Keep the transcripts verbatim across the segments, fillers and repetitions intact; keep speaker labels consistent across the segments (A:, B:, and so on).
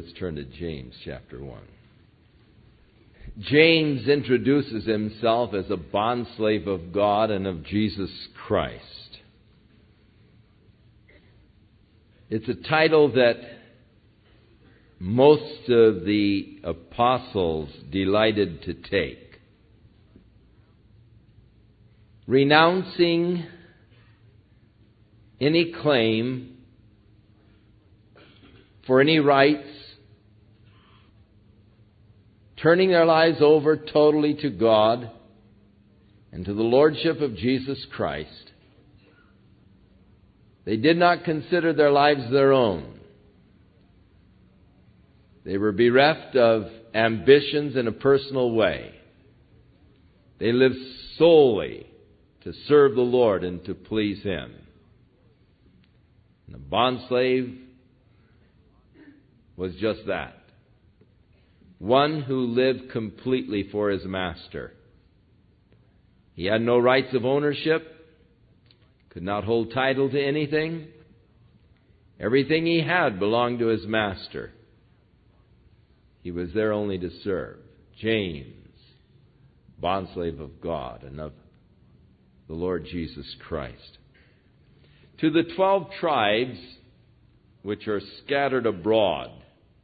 A: Let's turn to James chapter one. James introduces himself as a bondslave of God and of Jesus Christ. It's a title that most of the apostles delighted to take. Renouncing any claim for any rights, turning their lives over totally to God and to the Lordship of Jesus Christ. They did not consider their lives their own. They were bereft of ambitions in a personal way. They lived solely to serve the Lord and to please Him. And the bondslave was just that. One who lived completely for his master. He had no rights of ownership, could not hold title to anything. Everything he had belonged to his master. He was there only to serve. James, bondslave of God and of the Lord Jesus Christ. To the twelve tribes which are scattered abroad,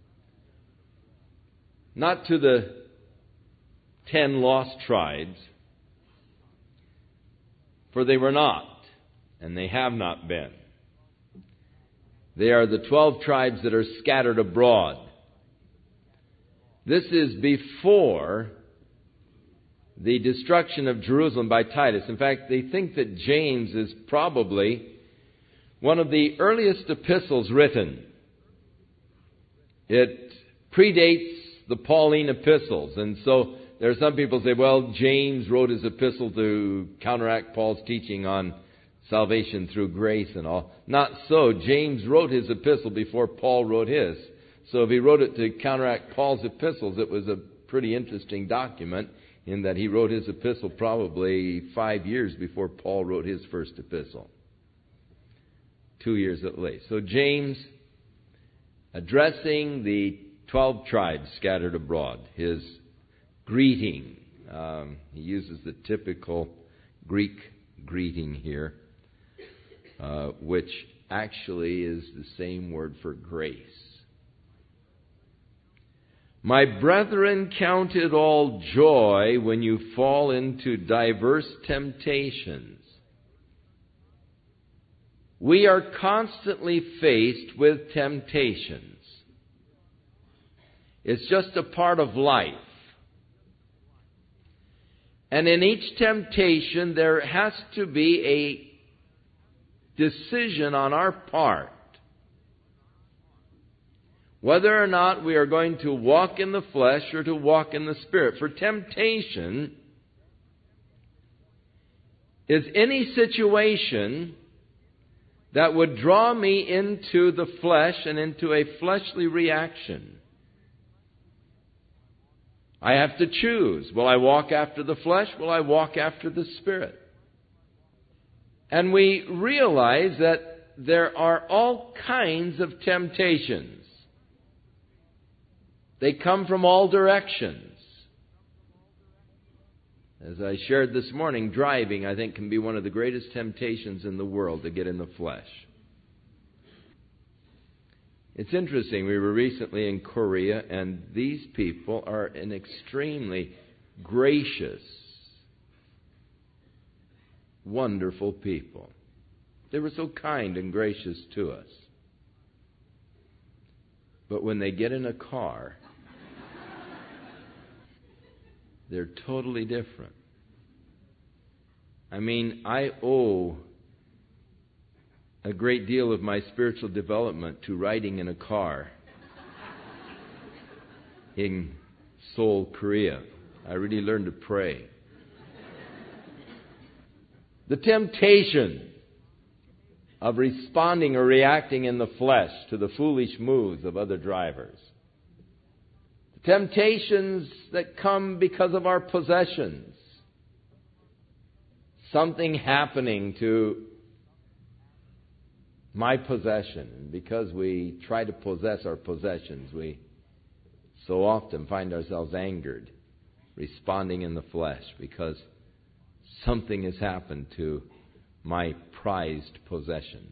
A: not to the ten lost tribes, for they were not, and they have not been. They are the twelve tribes that are scattered abroad. This is before the destruction of Jerusalem by Titus. In fact, they think that James is probably one of the earliest epistles written. It predates the Pauline epistles. And so there are some people who say, well, James wrote his epistle to counteract Paul's teaching on salvation through grace and all. Not so. James wrote his epistle before Paul wrote his. So if he wrote it to counteract Paul's epistles, it was a pretty interesting document in that he wrote his epistle probably five years before Paul wrote his first epistle. Two years at least. So James, addressing the twelve tribes scattered abroad, his greeting. Um, he uses the typical Greek greeting here, uh, which actually is the same word for grace. My brethren, count it all joy when you fall into diverse temptations. We are constantly faced with temptations. It's just a part of life. And in each temptation, there has to be a decision on our part whether or not we are going to walk in the flesh or to walk in the Spirit. For temptation is any situation that would draw me into the flesh and into a fleshly reaction. I have to choose. Will I walk after the flesh? Will I walk after the Spirit? And we realize that there are all kinds of temptations. They come from all directions. As I shared this morning, driving, I think, can be one of the greatest temptations in the world to get in the flesh. It's interesting, we were recently in Korea, and these people are an extremely gracious, wonderful people. They were so kind and gracious to us. But when they get in a car, they're totally different. I mean, I owe a great deal of my spiritual development to riding in a car in Seoul, Korea. I really learned to pray. The temptation of responding or reacting in the flesh to the foolish moves of other drivers. The temptations that come because of our possessions. Something happening to my possession. And because we try to possess our possessions, we so often find ourselves angered, responding in the flesh because something has happened to my prized possession.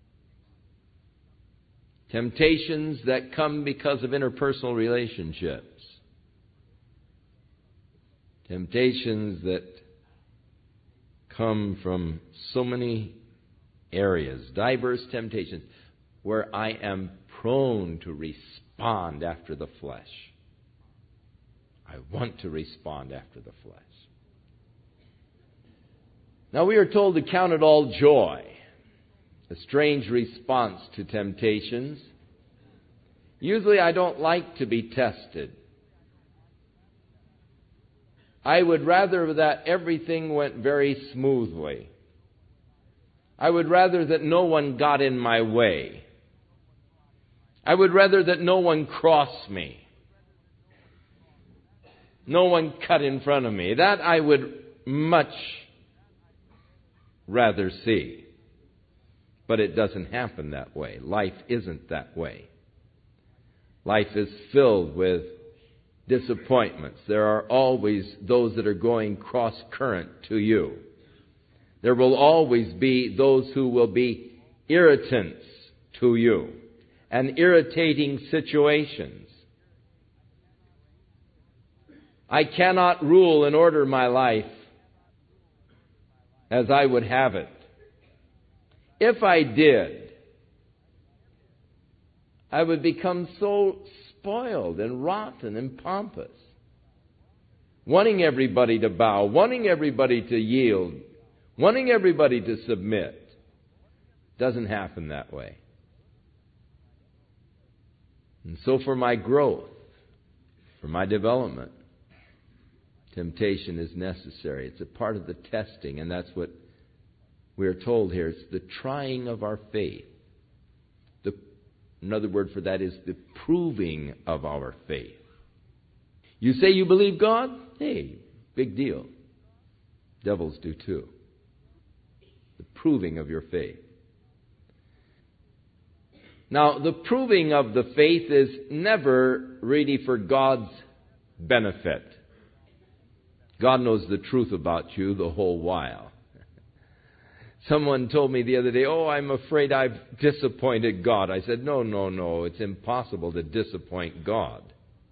A: Temptations that come because of interpersonal relationships. Temptations that come from so many areas, diverse temptations, where I am prone to respond after the flesh. I want to respond after the flesh. Now we are told to count it all joy. A strange response to temptations. Usually I don't like to be tested. I would rather that everything went very smoothly. I would rather that no one got in my way. I would rather that no one crossed me. No one cut in front of me. That I would much rather see. But it doesn't happen that way. Life isn't that way. Life is filled with disappointments. There are always those that are going cross current to you. There will always be those who will be irritants to you and irritating situations. I cannot rule and order my life as I would have it. If I did, I would become so spoiled and rotten and pompous, wanting everybody to bow, wanting everybody to yield, wanting everybody to submit. Doesn't happen that way. And so for my growth, for my development, temptation is necessary. It's a part of the testing, and that's what we are told here. It's the trying of our faith. The, another word for that is the proving of our faith. You say you believe God? Hey, big deal. Devils do too. The proving of your faith. Now, the proving of the faith is never really for God's benefit. God knows the truth about you the whole while. Someone told me the other day, oh, I'm afraid I've disappointed God. I said, no, no, no, it's impossible to disappoint God.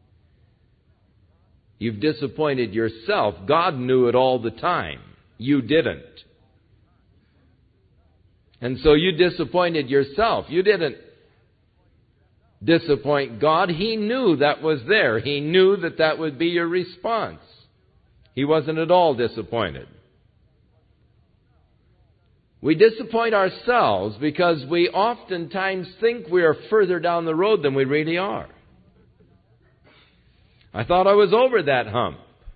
A: You've disappointed yourself. God knew it all the time. You didn't. And so you disappointed yourself. You didn't disappoint God. He knew that was there. He knew that that would be your response. He wasn't at all disappointed. We disappoint ourselves because we oftentimes think we are further down the road than we really are. I thought I was over that hump.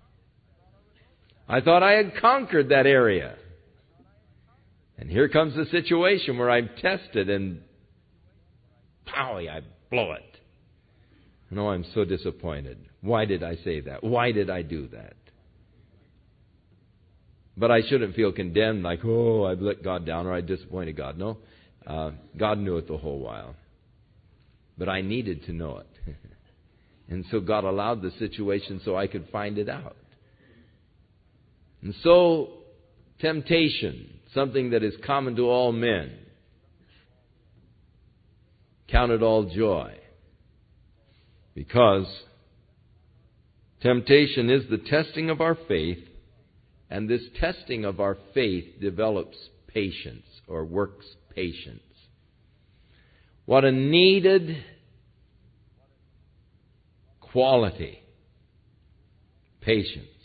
A: I thought I had conquered that area. And here comes the situation where I'm tested and powie, I blow it. No, I'm so disappointed. Why did I say that? Why did I do that? But I shouldn't feel condemned like, oh, I've let God down or I disappointed God. No, uh, God knew it the whole while. But I needed to know it. And so God allowed the situation so I could find it out. And so, temptation, something that is common to all men, count it all joy. Because temptation is the testing of our faith, and this testing of our faith develops patience or works patience. What a needed quality. Patience.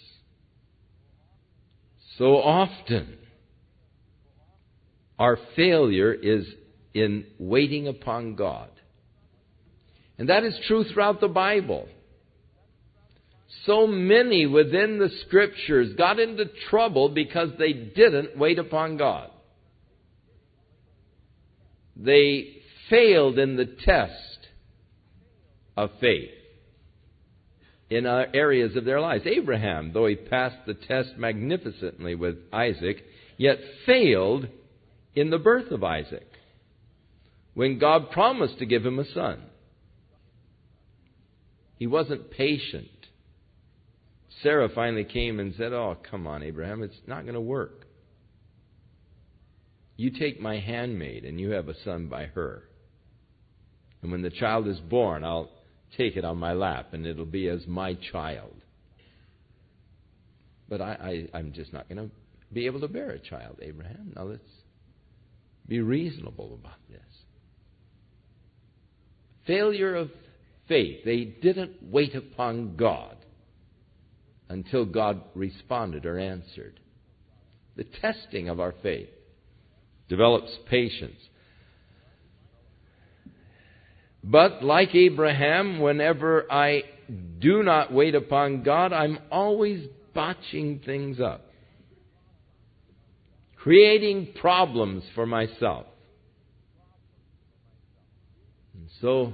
A: So often, our failure is in waiting upon God. And that is true throughout the Bible. So many within the Scriptures got into trouble because they didn't wait upon God. They failed in the test of faith in areas of their lives. Abraham, though he passed the test magnificently with Isaac, yet failed in the birth of Isaac. when God promised to give him a son. He wasn't patient. Sarah finally came and said, "Oh, come on, Abraham, it's not going to work. You take my handmaid and you have a son by her. And when the child is born, I'll take it on my lap and it'll be as my child. But I, I, I'm just not going to be able to bear a child, Abraham. Now let's be reasonable about this." Failure of faith. They didn't wait upon God until God responded or answered. The testing of our faith develops patience. But like Abraham, whenever I do not wait upon God, I'm always botching things up, creating problems for myself. And so,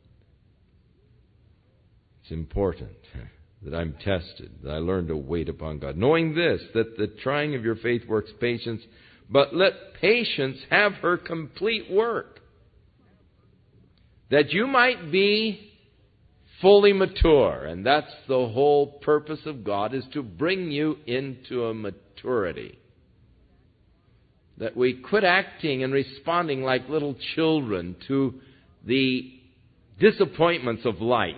A: it's important that I'm tested, that I learn to wait upon God. Knowing this, that the trying of your faith works patience, but let patience have her complete work, that you might be fully mature. And that's the whole purpose of God, is to bring you into a maturity. That we quit acting and responding like little children to the disappointments of life.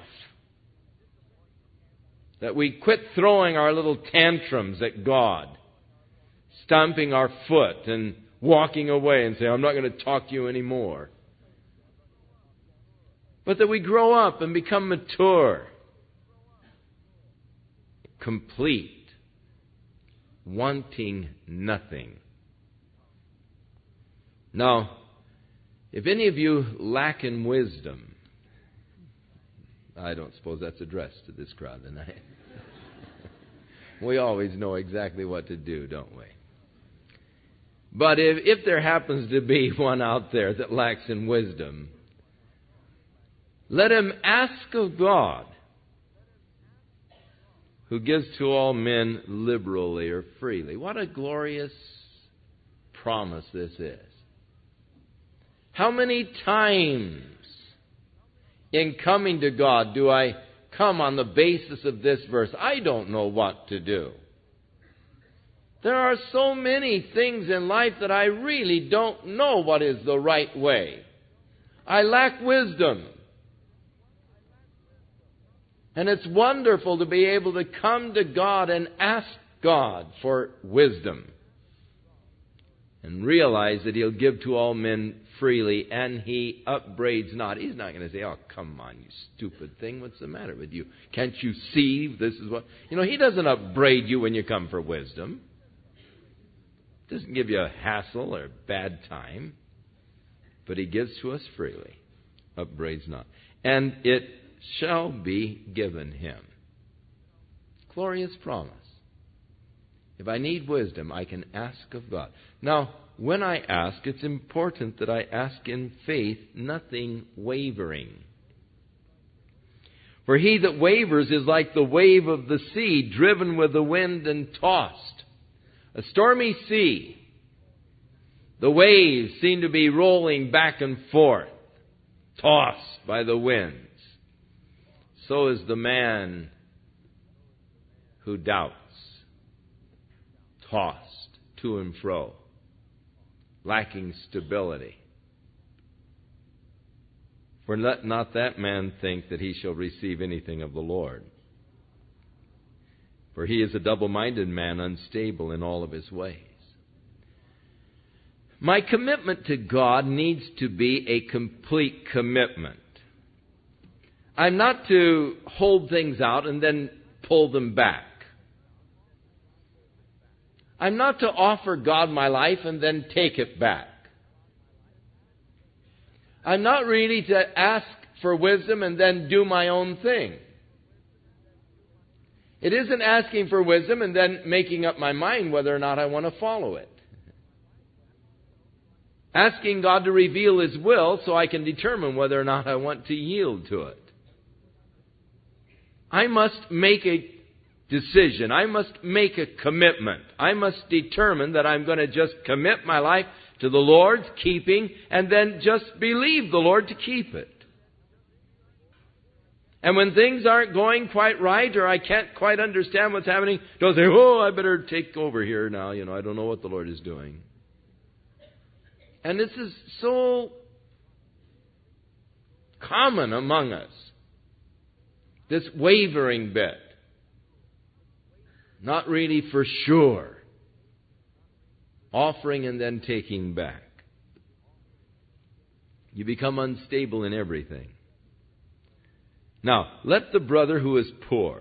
A: That we quit throwing our little tantrums at God, stomping our foot and walking away and say, "I'm not going to talk to you anymore." But that we grow up and become mature, complete, wanting nothing. Now, if any of you lack in wisdom, I don't suppose that's addressed to this crowd tonight. We always know exactly what to do, don't we? But if, if there happens to be one out there that lacks in wisdom, let him ask of God, who gives to all men liberally or freely. What a glorious promise this is. How many times in coming to God do I come on the basis of this verse? I don't know what to do. There are so many things in life that I really don't know what is the right way. I lack wisdom. And it's wonderful to be able to come to God and ask God for wisdom. And realize that He'll give to all men freely, and He upbraids not. He's not going to say, "Oh, come on, you stupid thing. What's the matter with you? Can't you see this is what..." You know, He doesn't upbraid you when you come for wisdom. He doesn't give you a hassle or a bad time. But He gives to us freely. Upbraids not. And it shall be given him. Glorious promise. If I need wisdom, I can ask of God. Now, when I ask, it's important that I ask in faith, nothing wavering. For he that wavers is like the wave of the sea, driven with the wind and tossed. A stormy sea. The waves seem to be rolling back and forth, tossed by the winds. So is the man who doubts, tossed to and fro, lacking stability. For let not that man think that he shall receive anything of the Lord. For he is a double-minded man, unstable in all of his ways. My commitment to God needs to be a complete commitment. I'm not to hold things out and then pull them back. I'm not to offer God my life and then take it back. I'm not really to ask for wisdom and then do my own thing. It isn't asking for wisdom and then making up my mind whether or not I want to follow it. Asking God to reveal His will so I can determine whether or not I want to yield to it. I must make a decision. I must make a commitment. I must determine that I'm going to just commit my life to the Lord's keeping and then just believe the Lord to keep it. And when things aren't going quite right or I can't quite understand what's happening, don't say, oh, I better take over here now. You know, I don't know what the Lord is doing. And this is so common among us. This wavering bit. Not really for sure. Offering and then taking back. You become unstable in everything. Now, let the brother who is poor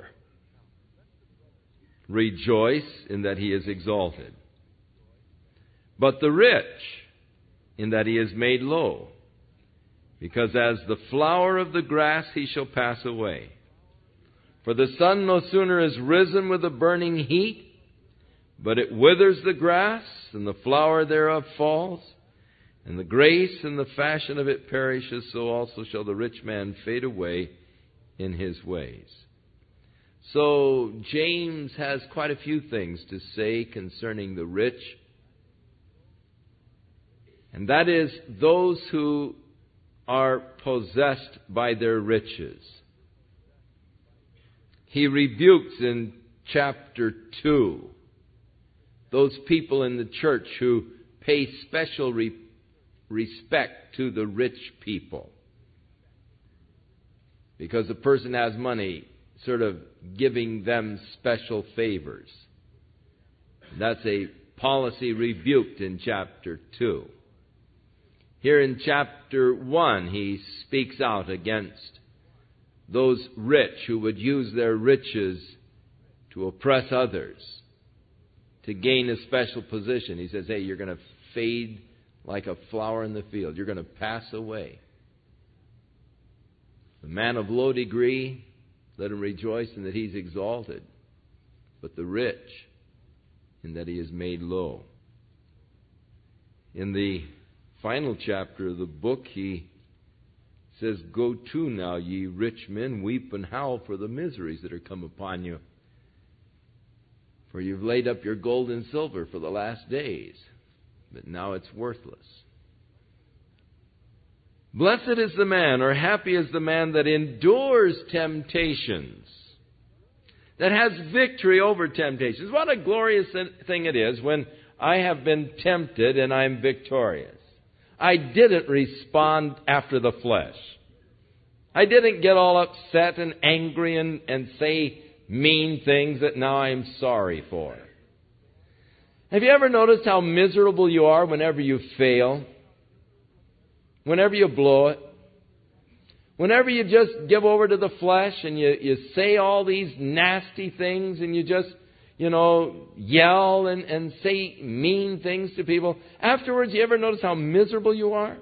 A: rejoice in that he is exalted, but the rich in that he is made low, because as the flower of the grass he shall pass away. For the sun no sooner is risen with a burning heat, but it withers the grass, and the flower thereof falls, and the grace and the fashion of it perishes, so also shall the rich man fade away in his ways. So James has quite a few things to say concerning the rich. And that is those who are possessed by their riches. He rebukes in chapter two those people in the church who pay special re- respect to the rich people. Because the person has money, sort of giving them special favors. That's a policy rebuked in chapter two. Here in chapter one, he speaks out against those rich who would use their riches to oppress others, to gain a special position. He says, hey, you're going to fade like a flower in the field. You're going to pass away. The man of low degree, let him rejoice in that he's exalted, but the rich in that he is made low. In the final chapter of the book, he says, go to now, ye rich men, weep and howl for the miseries that are come upon you. For you've laid up your gold and silver for the last days, but now it's worthless. Blessed is the man, or happy is the man that endures temptations, that has victory over temptations. What a glorious thing it is when I have been tempted and I'm victorious. I didn't respond after the flesh. I didn't get all upset and angry and, and say mean things that now I'm sorry for. Have you ever noticed how miserable you are whenever you fail? Whenever you blow it? Whenever you just give over to the flesh and you, you say all these nasty things and you just, you know, yell and, and say mean things to people. Afterwards, you ever notice how miserable you are?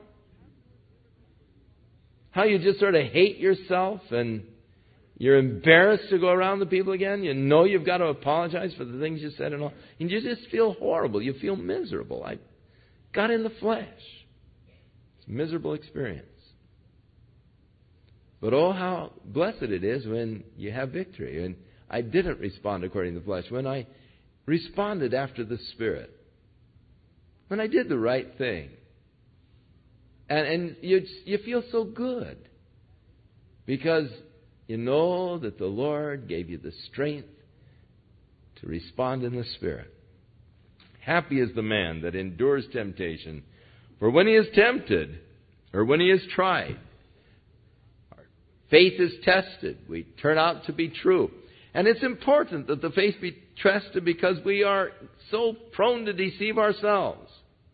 A: How you just sort of hate yourself and you're embarrassed to go around the people again. You know you've got to apologize for the things you said and all. And you just feel horrible. You feel miserable. I got in the flesh. It's a miserable experience. But oh, how blessed it is when you have victory. And I didn't respond according to the flesh. When I responded after the Spirit. When I did the right thing. And, and you, you feel so good. Because you know that the Lord gave you the strength to respond in the Spirit. Happy is the man that endures temptation. For when he is tempted, or when he is tried, our faith is tested. We turn out to be true. And it's important that the faith be tested because we are so prone to deceive ourselves.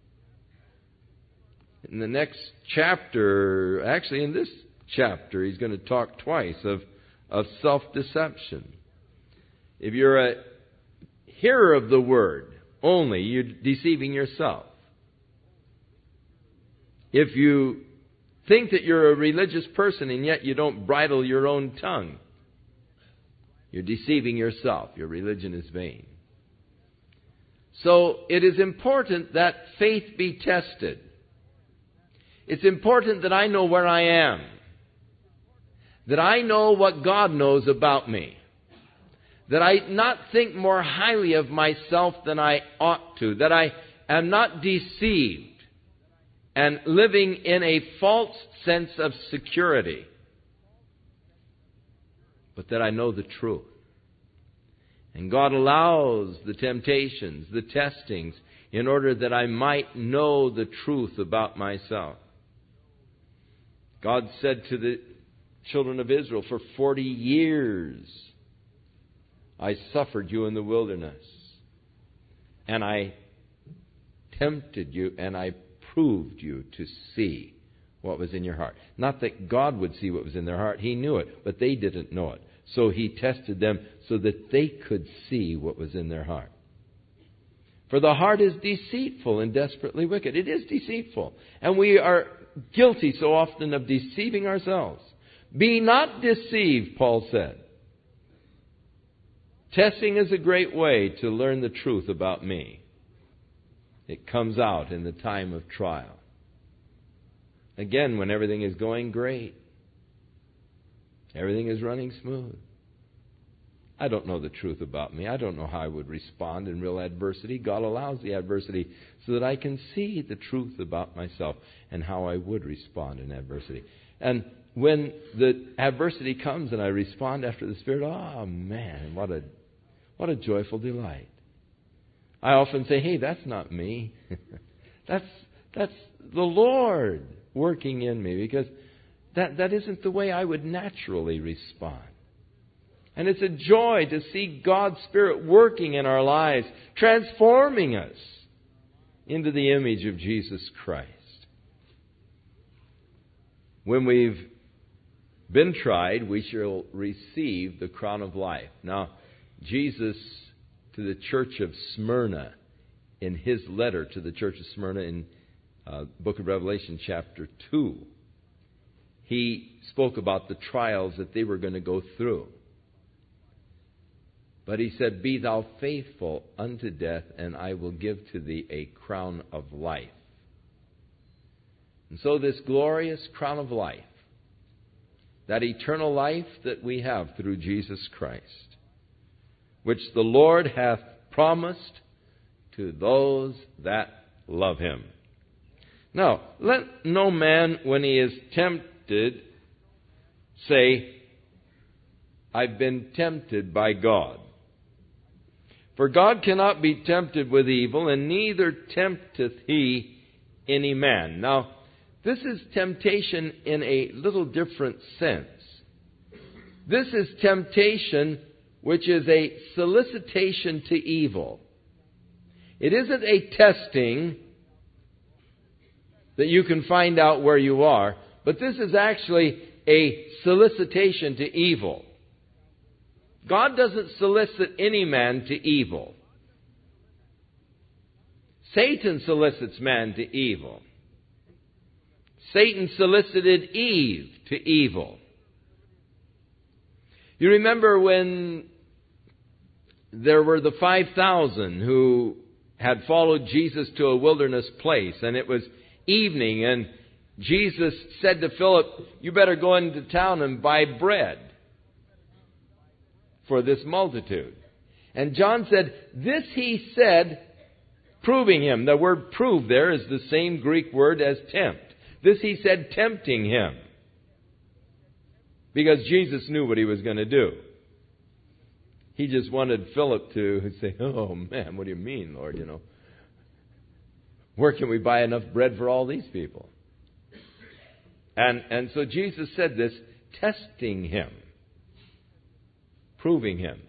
A: In the next chapter, actually in this chapter, he's going to talk twice of, of self-deception. If you're a hearer of the word only, you're deceiving yourself. If you think that you're a religious person and yet you don't bridle your own tongue, you're deceiving yourself. Your religion is vain. So it is important that faith be tested. It's important that I know where I am. That I know what God knows about me. that I not think more highly of myself than I ought to, that I am not deceived and living in a false sense of security, but that I know the truth. And God allows the temptations, the testings, in order that I might know the truth about myself. God said to the children of Israel, for forty years I suffered you in the wilderness, and I tempted you, and I proved you to see what was in your heart. Not that God would see what was in their heart. He knew it, but they didn't know it. So He tested them so that they could see what was in their heart. For the heart is deceitful and desperately wicked. It is deceitful. And we are guilty so often of deceiving ourselves. Be not deceived, Paul said. Testing is a great way to learn the truth about me. It comes out in the time of trial. Again, when everything is going great, everything is running smooth, I don't know the truth about me. I don't know how I would respond in real adversity. God allows the adversity so that I can see the truth about myself and how I would respond in adversity. And when the adversity comes and I respond after the Spirit, oh man, what a what a joyful delight. I often say, hey, that's not me. that's that's the Lord working in me, because that, that isn't the way I would naturally respond. And it's a joy to see God's Spirit working in our lives, transforming us into the image of Jesus Christ. When we've been tried, we shall receive the crown of life. Now, Jesus, to the church of Smyrna, in his letter to the church of Smyrna in uh, book of Revelation chapter two, he spoke about the trials that they were going to go through. But he said, be thou faithful unto death, and I will give to thee a crown of life. And so this glorious crown of life, that eternal life that we have through Jesus Christ, which the Lord hath promised to those that love Him. Now, let no man, when he is tempted, say, I've been tempted by God. For God cannot be tempted with evil, and neither tempteth He any man. Now, this is temptation in a little different sense. This is temptation which is a solicitation to evil. It isn't a testing that you can find out where you are, but this is actually a solicitation to evil. God doesn't solicit any man to evil. Satan solicits man to evil. Satan solicited Eve to evil. You remember when there were the five thousand who had followed Jesus to a wilderness place, and it was evening, and Jesus said to Philip, you better go into town and buy bread for this multitude. And John said, this he said, proving him. The word prove there is the same Greek word as tempt. This he said, tempting him. Because Jesus knew what he was going to do. He just wanted Philip to say, oh man, what do you mean, Lord? You know, where can we buy enough bread for all these people? And, and so Jesus said this, testing him. Proving him.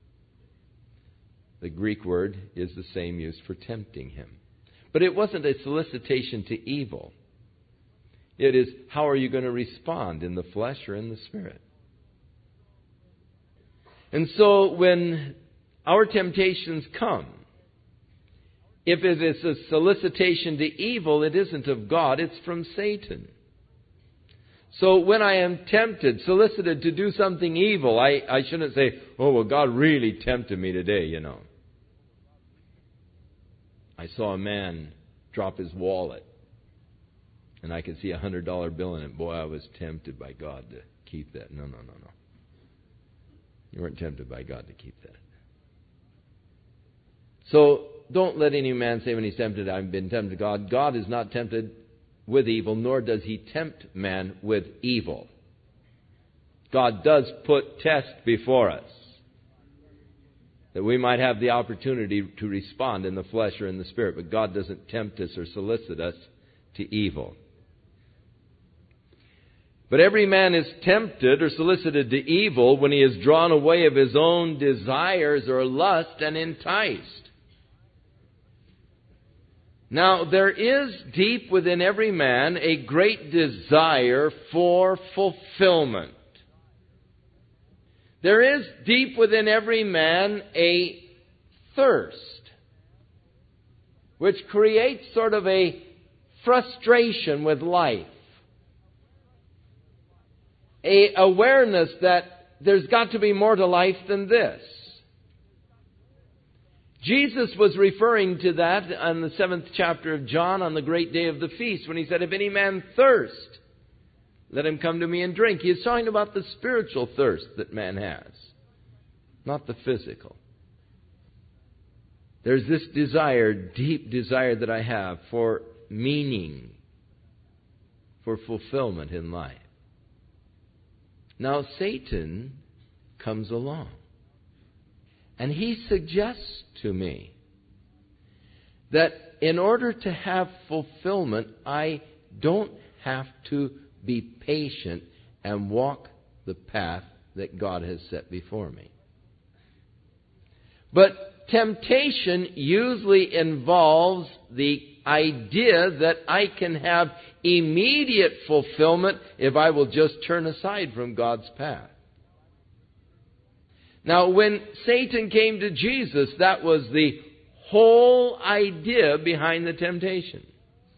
A: The Greek word is the same used for tempting him. But it wasn't a solicitation to evil. It is, how are you going to respond, in the flesh or in the spirit? And so when our temptations come, if it is a solicitation to evil, it isn't of God, it's from Satan. So when I am tempted, solicited to do something evil, I, I shouldn't say, oh, well, God really tempted me today, you know. I saw a man drop his wallet, and I could see a hundred dollar bill in it. Boy, I was tempted by God to keep that. No, no, no, no. You weren't tempted by God to keep that. So don't let any man say when he's tempted, I've been tempted to God. God is not tempted with evil, nor does he tempt man with evil. God does put tests before us that we might have the opportunity to respond in the flesh or in the spirit, but God doesn't tempt us or solicit us to evil. But every man is tempted or solicited to evil when he is drawn away of his own desires or lust and enticed. Now, there is deep within every man a great desire for fulfillment. There is deep within every man a thirst, which creates sort of a frustration with life. A awareness that there's got to be more to life than this. Jesus was referring to that on the seventh chapter of John on the great day of the feast when he said, if any man thirst, let him come to me and drink. He is talking about the spiritual thirst that man has, not the physical. There's this desire, deep desire that I have for meaning, for fulfillment in life. Now Satan comes along. And he suggests to me that in order to have fulfillment, I don't have to be patient and walk the path that God has set before me. But temptation usually involves the idea that I can have immediate fulfillment if I will just turn aside from God's path. Now, when Satan came to Jesus, that was the whole idea behind the temptation.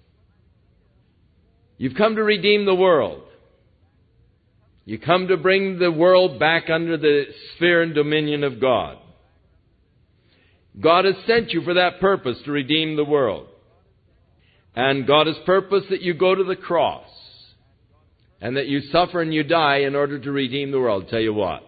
A: You've come to redeem the world. You come to bring the world back under the sphere and dominion of God. God has sent you for that purpose, to redeem the world. And God has purposed that you go to the cross and that you suffer and you die in order to redeem the world. I'll tell you what.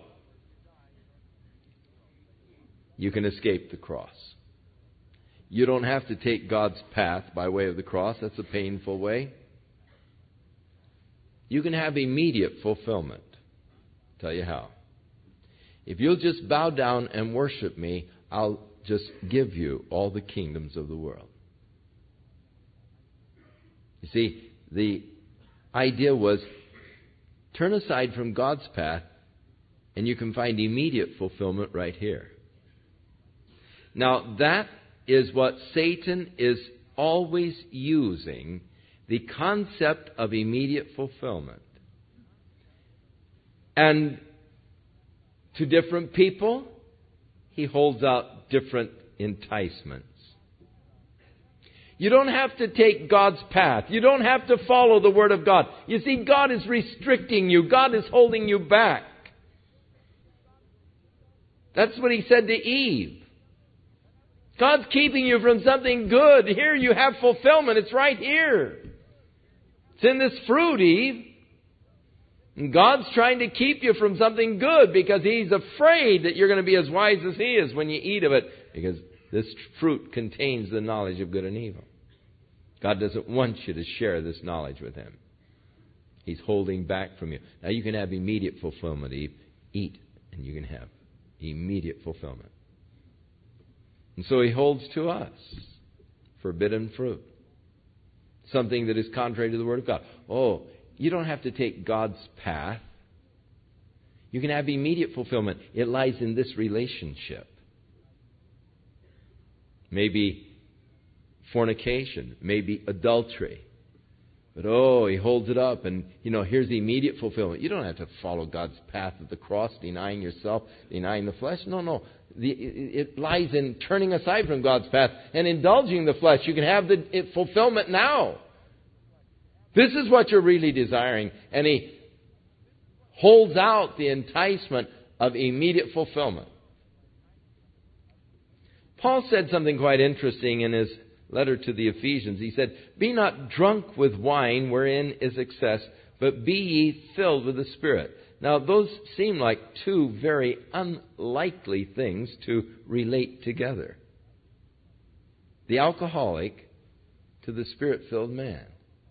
A: You can escape the cross. You don't have to take God's path by way of the cross. That's a painful way. You can have immediate fulfillment. I'll tell you how. If you'll just bow down and worship me, I'll just give you all the kingdoms of the world. You see, the idea was turn aside from God's path and you can find immediate fulfillment right here. Now, that is what Satan is always using, the concept of immediate fulfillment. And to different people, he holds out different enticements. You don't have to take God's path. You don't have to follow the Word of God. You see, God is restricting you. God is holding you back. That's what he said to Eve. God's keeping you from something good. Here you have fulfillment. It's right here. It's in this fruit, Eve. And God's trying to keep you from something good because He's afraid that you're going to be as wise as He is when you eat of it, because this fruit contains the knowledge of good and evil. God doesn't want you to share this knowledge with Him. He's holding back from you. Now you can have immediate fulfillment, Eve. Eat and you can have immediate fulfillment. And so He holds to us forbidden fruit. Something that is contrary to the Word of God. Oh, you don't have to take God's path. You can have immediate fulfillment. It lies in this relationship. Maybe fornication, maybe adultery. But oh, He holds it up and, you know, here's the immediate fulfillment. You don't have to follow God's path of the cross, denying yourself, denying the flesh. No, no. The, it, it lies in turning aside from God's path and indulging the flesh. You can have the it, fulfillment now. This is what you're really desiring. And He holds out the enticement of immediate fulfillment. Paul said something quite interesting in his letter to the Ephesians. He said, "Be not drunk with wine wherein is excess, but be ye filled with the Spirit." Now, those seem like two very unlikely things to relate together. The alcoholic to the Spirit-filled man.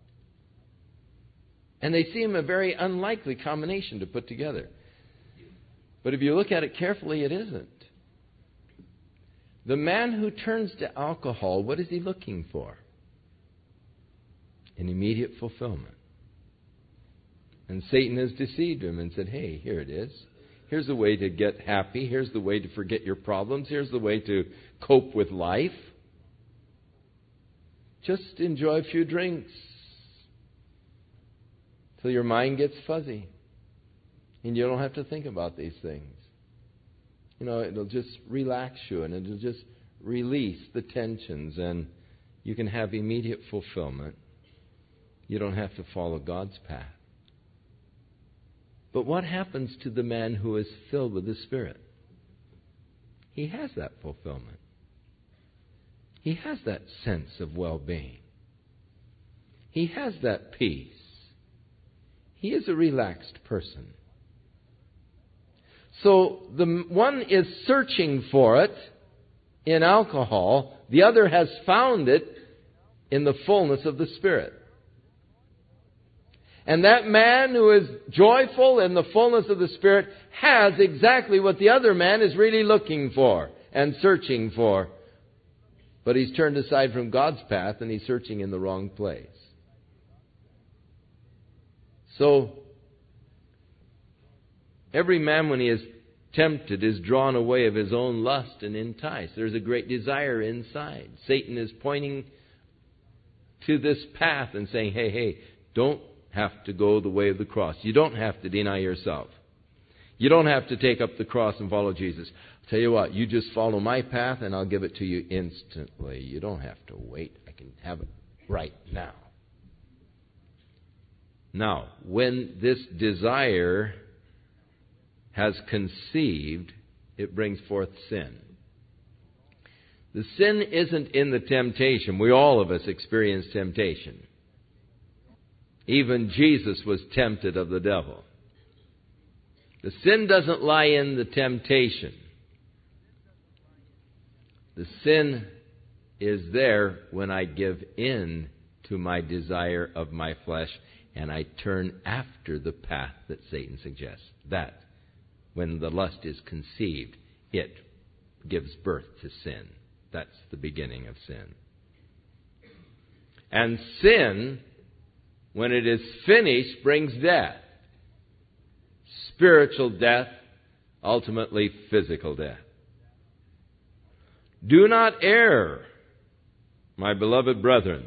A: And they seem a very unlikely combination to put together. But if you look at it carefully, it isn't. The man who turns to alcohol, what is he looking for? An immediate fulfillment. And Satan has deceived him and said, hey, here it is. Here's the way to get happy. Here's the way to forget your problems. Here's the way to cope with life. Just enjoy a few drinks till your mind gets fuzzy. And you don't have to think about these things. You know, it'll just relax you and it'll just release the tensions and you can have immediate fulfillment. You don't have to follow God's path. But what happens to the man who is filled with the Spirit? He has that fulfillment. He has that sense of well-being. He has that peace. He is a relaxed person. So the one is searching for it in alcohol. The other has found it in the fullness of the Spirit. And that man who is joyful in the fullness of the Spirit has exactly what the other man is really looking for and searching for. But he's turned aside from God's path and he's searching in the wrong place. So, every man when he is tempted is drawn away of his own lust and enticed. There's a great desire inside. Satan is pointing to this path and saying, hey, hey, don't have to go the way of the cross. You don't have to deny yourself. You don't have to take up the cross and follow Jesus. I'll tell you what, you just follow my path and I'll give it to you instantly. You don't have to wait. I can have it right now. Now, when this desire has conceived, it brings forth sin. The sin isn't in the temptation. We all of us experience temptation. Even Jesus was tempted of the devil. The sin doesn't lie in the temptation. The sin is there when I give in to my desire of my flesh and I turn after the path that Satan suggests. That, when the lust is conceived, it gives birth to sin. That's the beginning of sin. And sin, when it is finished, brings death. Spiritual death, ultimately physical death. Do not err, my beloved brethren.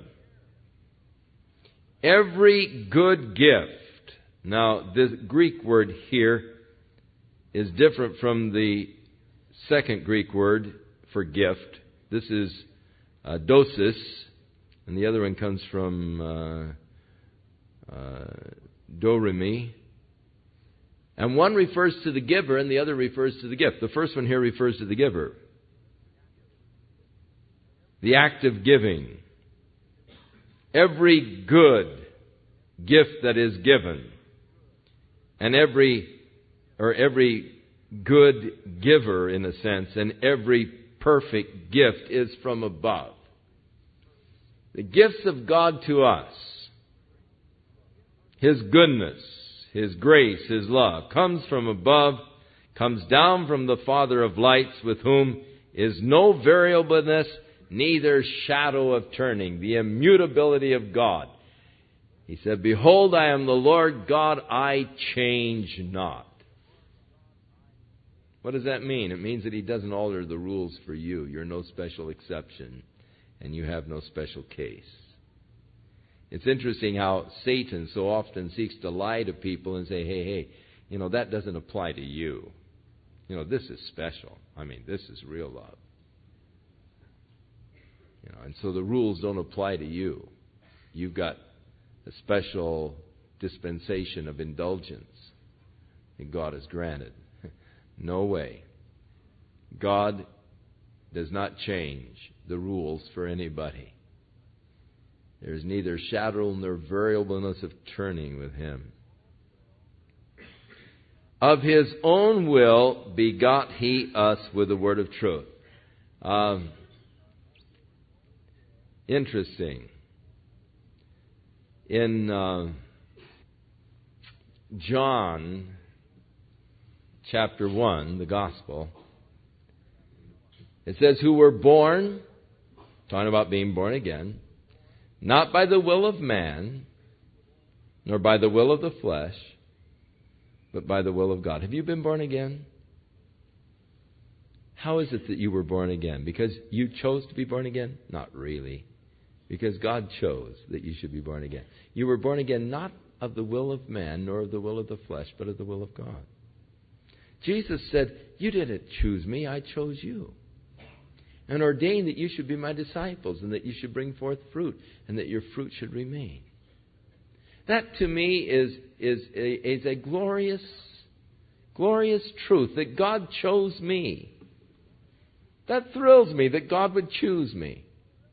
A: Every good gift. Now, this Greek word here is different from the second Greek word for gift. This is uh, dosis, and the other one comes from uh, uh, doremi. And one refers to the giver, and the other refers to the gift. The first one here refers to the giver. The act of giving. Every good gift that is given, and every, or every good giver in a sense, and every perfect gift is from above. The gifts of God to us, His goodness, His grace, His love, comes from above, comes down from the Father of lights, with whom is no variableness, neither shadow of turning, the immutability of God. He said, behold, I am the Lord God, I change not. What does that mean? It means that He doesn't alter the rules for you. You're no special exception, and you have no special case. It's interesting how Satan so often seeks to lie to people and say, hey, hey, you know, that doesn't apply to you. You know, this is special. I mean, this is real love. You know, and so the rules don't apply to you. You've got a special dispensation of indulgence that God has granted. No way. God does not change the rules for anybody. There is neither shadow nor variableness of turning with Him. Of His own will begot He us with the word of truth. Um, interesting. In uh, John chapter one, the Gospel, it says, who were born, talking about being born again, not by the will of man, nor by the will of the flesh, but by the will of God. Have you been born again? How is it that you were born again? Because you chose to be born again? Not really. Because God chose that you should be born again. You were born again not of the will of man, nor of the will of the flesh, but of the will of God. Jesus said, you didn't choose me, I chose you. And ordained that you should be my disciples, and that you should bring forth fruit, and that your fruit should remain. That to me is, is, a, is a glorious, glorious truth, that God chose me. That thrills me, that God would choose me.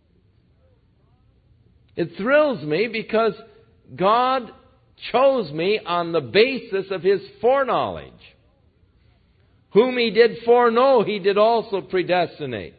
A: It thrills me because God chose me on the basis of His foreknowledge. Whom He did foreknow, He did also predestinate.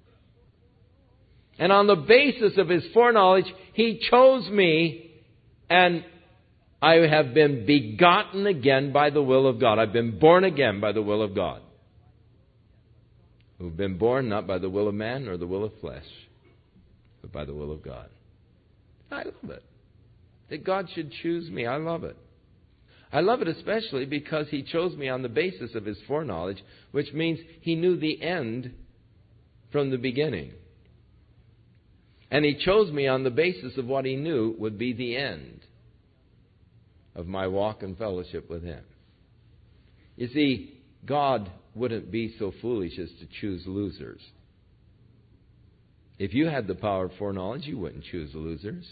A: And on the basis of His foreknowledge, He chose me, and I have been begotten again by the will of God. I've been born again by the will of God. Who've been born not by the will of man nor the will of flesh, but by the will of God. I love it. That God should choose me. I love it. I love it especially because He chose me on the basis of His foreknowledge, which means He knew the end from the beginning. And He chose me on the basis of what He knew would be the end of my walk and fellowship with Him. You see, God wouldn't be so foolish as to choose losers. If you had the power of foreknowledge, you wouldn't choose losers.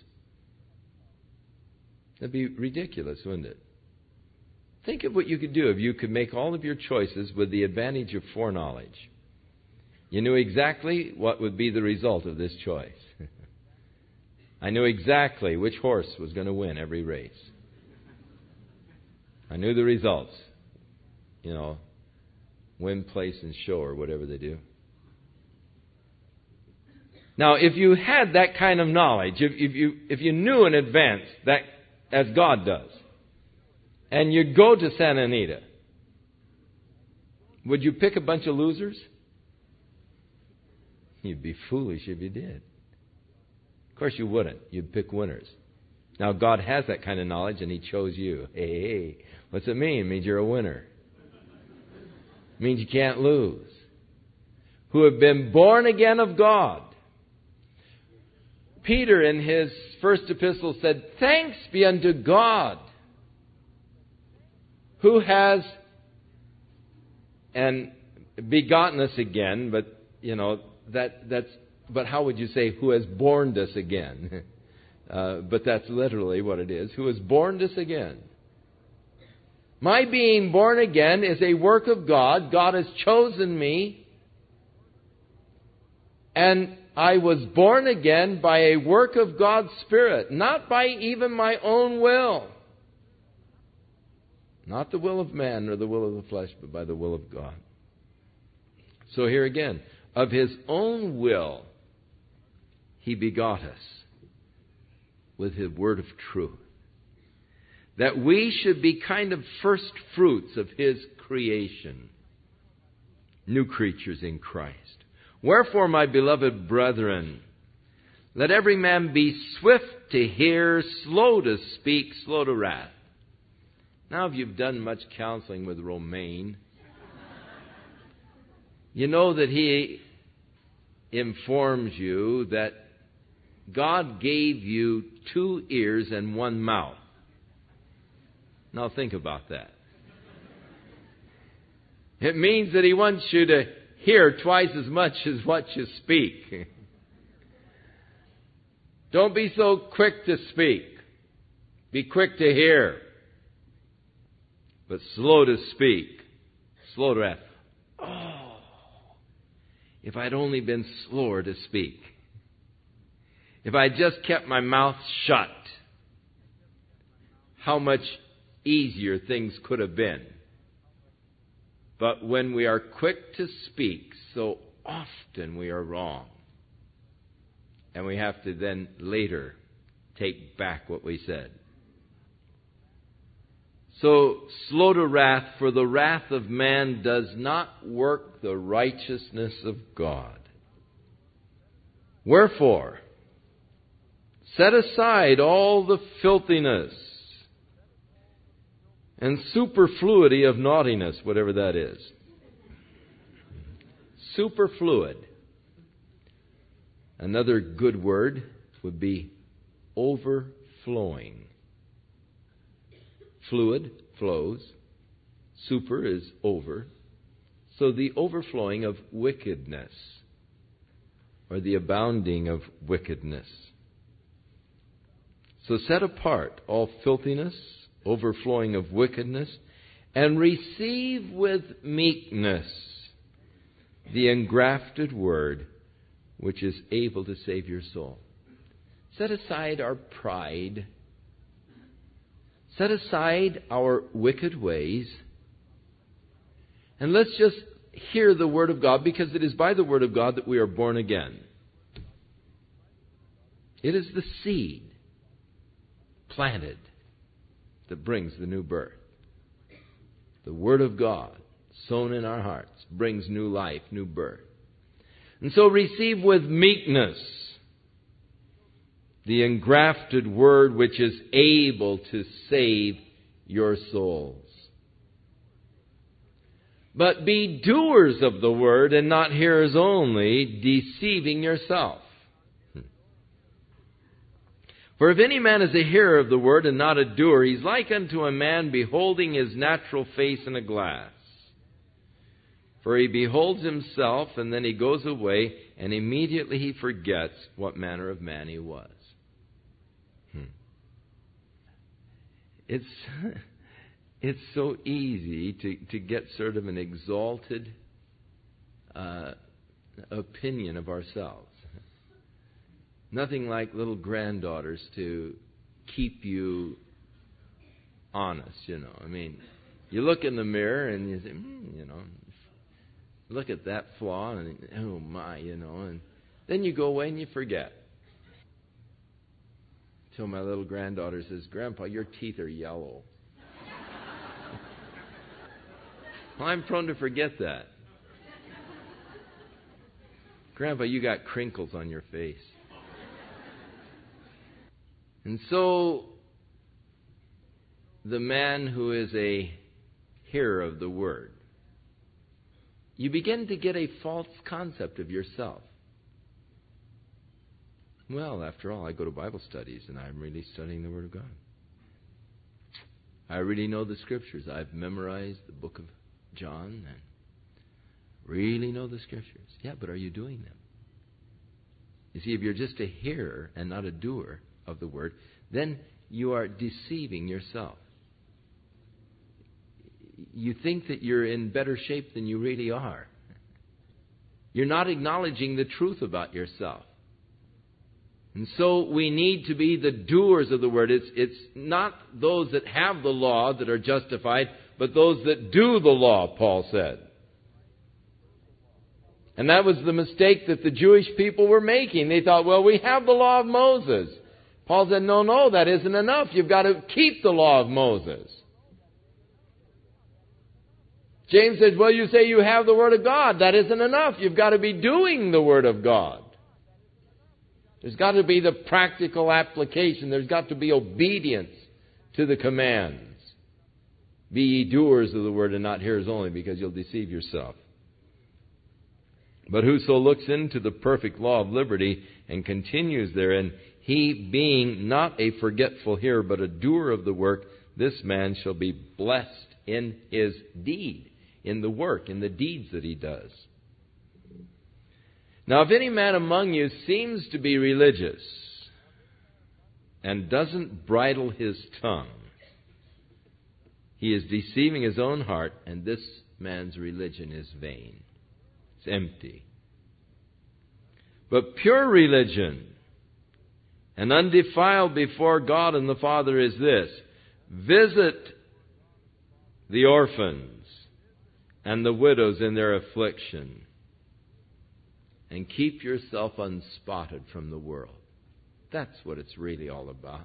A: That'd be ridiculous, wouldn't it? Think of what you could do if you could make all of your choices with the advantage of foreknowledge. You knew exactly what would be the result of this choice. I knew exactly which horse was going to win every race. I knew the results. You know, win, place, and show, or whatever they do. Now, if you had that kind of knowledge, if, if you if you knew in advance that, as God does, and you go to Santa Anita, would you pick a bunch of losers? You'd be foolish if you did. Of course you wouldn't. You'd pick winners. Now, God has that kind of knowledge, and He chose you. Hey, hey, what's it mean? It means you're a winner. It means you can't lose. Who have been born again of God. Peter, in his first epistle, said, thanks be unto God, who has and begotten us again, but, you know, that that's, but how would you say, who has born us again? uh, but that's literally what it is. Who has born us again. My being born again is a work of God. God has chosen me. And I was born again by a work of God's Spirit, not by even my own will. Not the will of man or the will of the flesh, but by the will of God. So here again, of His own will, He begot us with His word of truth, that we should be kind of first fruits of His creation, new creatures in Christ. Wherefore, my beloved brethren, let every man be swift to hear, slow to speak, slow to wrath. Now, if you've done much counseling with Romaine, you know that he informs you that God gave you two ears and one mouth. Now think about that. It means that He wants you to hear twice as much as what you speak. Don't be so quick to speak. Be quick to hear. But slow to speak. Slow to wrath. Oh, if I'd only been slower to speak. If I just kept my mouth shut, how much easier things could have been. But when we are quick to speak, so often we are wrong. And we have to then later take back what we said. So, slow to wrath, for the wrath of man does not work the righteousness of God. Wherefore, set aside all the filthiness and superfluity of naughtiness, whatever that is. Superfluid. Another good word would be overflowing. Fluid flows. Super is over. So the overflowing of wickedness, or the abounding of wickedness. So set apart all filthiness, overflowing of wickedness, and receive with meekness the engrafted word, which is able to save your soul. Set aside our pride. Set aside our wicked ways. And let's just hear the Word of God, because it is by the Word of God that we are born again. It is the seed planted that brings the new birth. The Word of God sown in our hearts brings new life, new birth. And so receive with meekness the engrafted word which is able to save your souls. But be doers of the word and not hearers only, deceiving yourself. For if any man is a hearer of the word and not a doer, he's like unto a man beholding his natural face in a glass. For he beholds himself, and then he goes away, and immediately he forgets what manner of man he was. Hmm. It's it's so easy to, to get sort of an exalted uh, opinion of ourselves. Nothing like little granddaughters to keep you honest, you know. I mean, you look in the mirror and you say, mm, you know, look at that flaw, and oh my, you know, and then you go away and you forget. Till my little granddaughter says, Grandpa, your teeth are yellow. Well, I'm prone to forget that. Grandpa, you got crinkles on your face. And so, the man who is a hearer of the word, you begin to get a false concept of yourself. Well, after all, I go to Bible studies and I'm really studying the Word of God. I really know the Scriptures. I've memorized the book of John and really know the Scriptures. Yeah, but are you doing them? You see, if you're just a hearer and not a doer of the Word, then you are deceiving yourself. You think that you're in better shape than you really are. You're not acknowledging the truth about yourself. And so we need to be the doers of the word. It's, it's not those that have the law that are justified, but those that do the law, Paul said. And that was the mistake that the Jewish people were making. They thought, well, we have the law of Moses. Paul said, no, no, that isn't enough. You've got to keep the law of Moses. James says, well, you say you have the Word of God. That isn't enough. You've got to be doing the Word of God. There's got to be the practical application. There's got to be obedience to the commands. Be ye doers of the Word and not hearers only, because you'll deceive yourself. But whoso looks into the perfect law of liberty and continues therein, he being not a forgetful hearer, but a doer of the work, this man shall be blessed in his deed, in the work, in the deeds that he does. Now, if any man among you seems to be religious and doesn't bridle his tongue, he is deceiving his own heart, and this man's religion is vain. It's empty. But pure religion and undefiled before God and the Father is this: visit the orphans and the widows in their affliction. And keep yourself unspotted from the world. That's what it's really all about.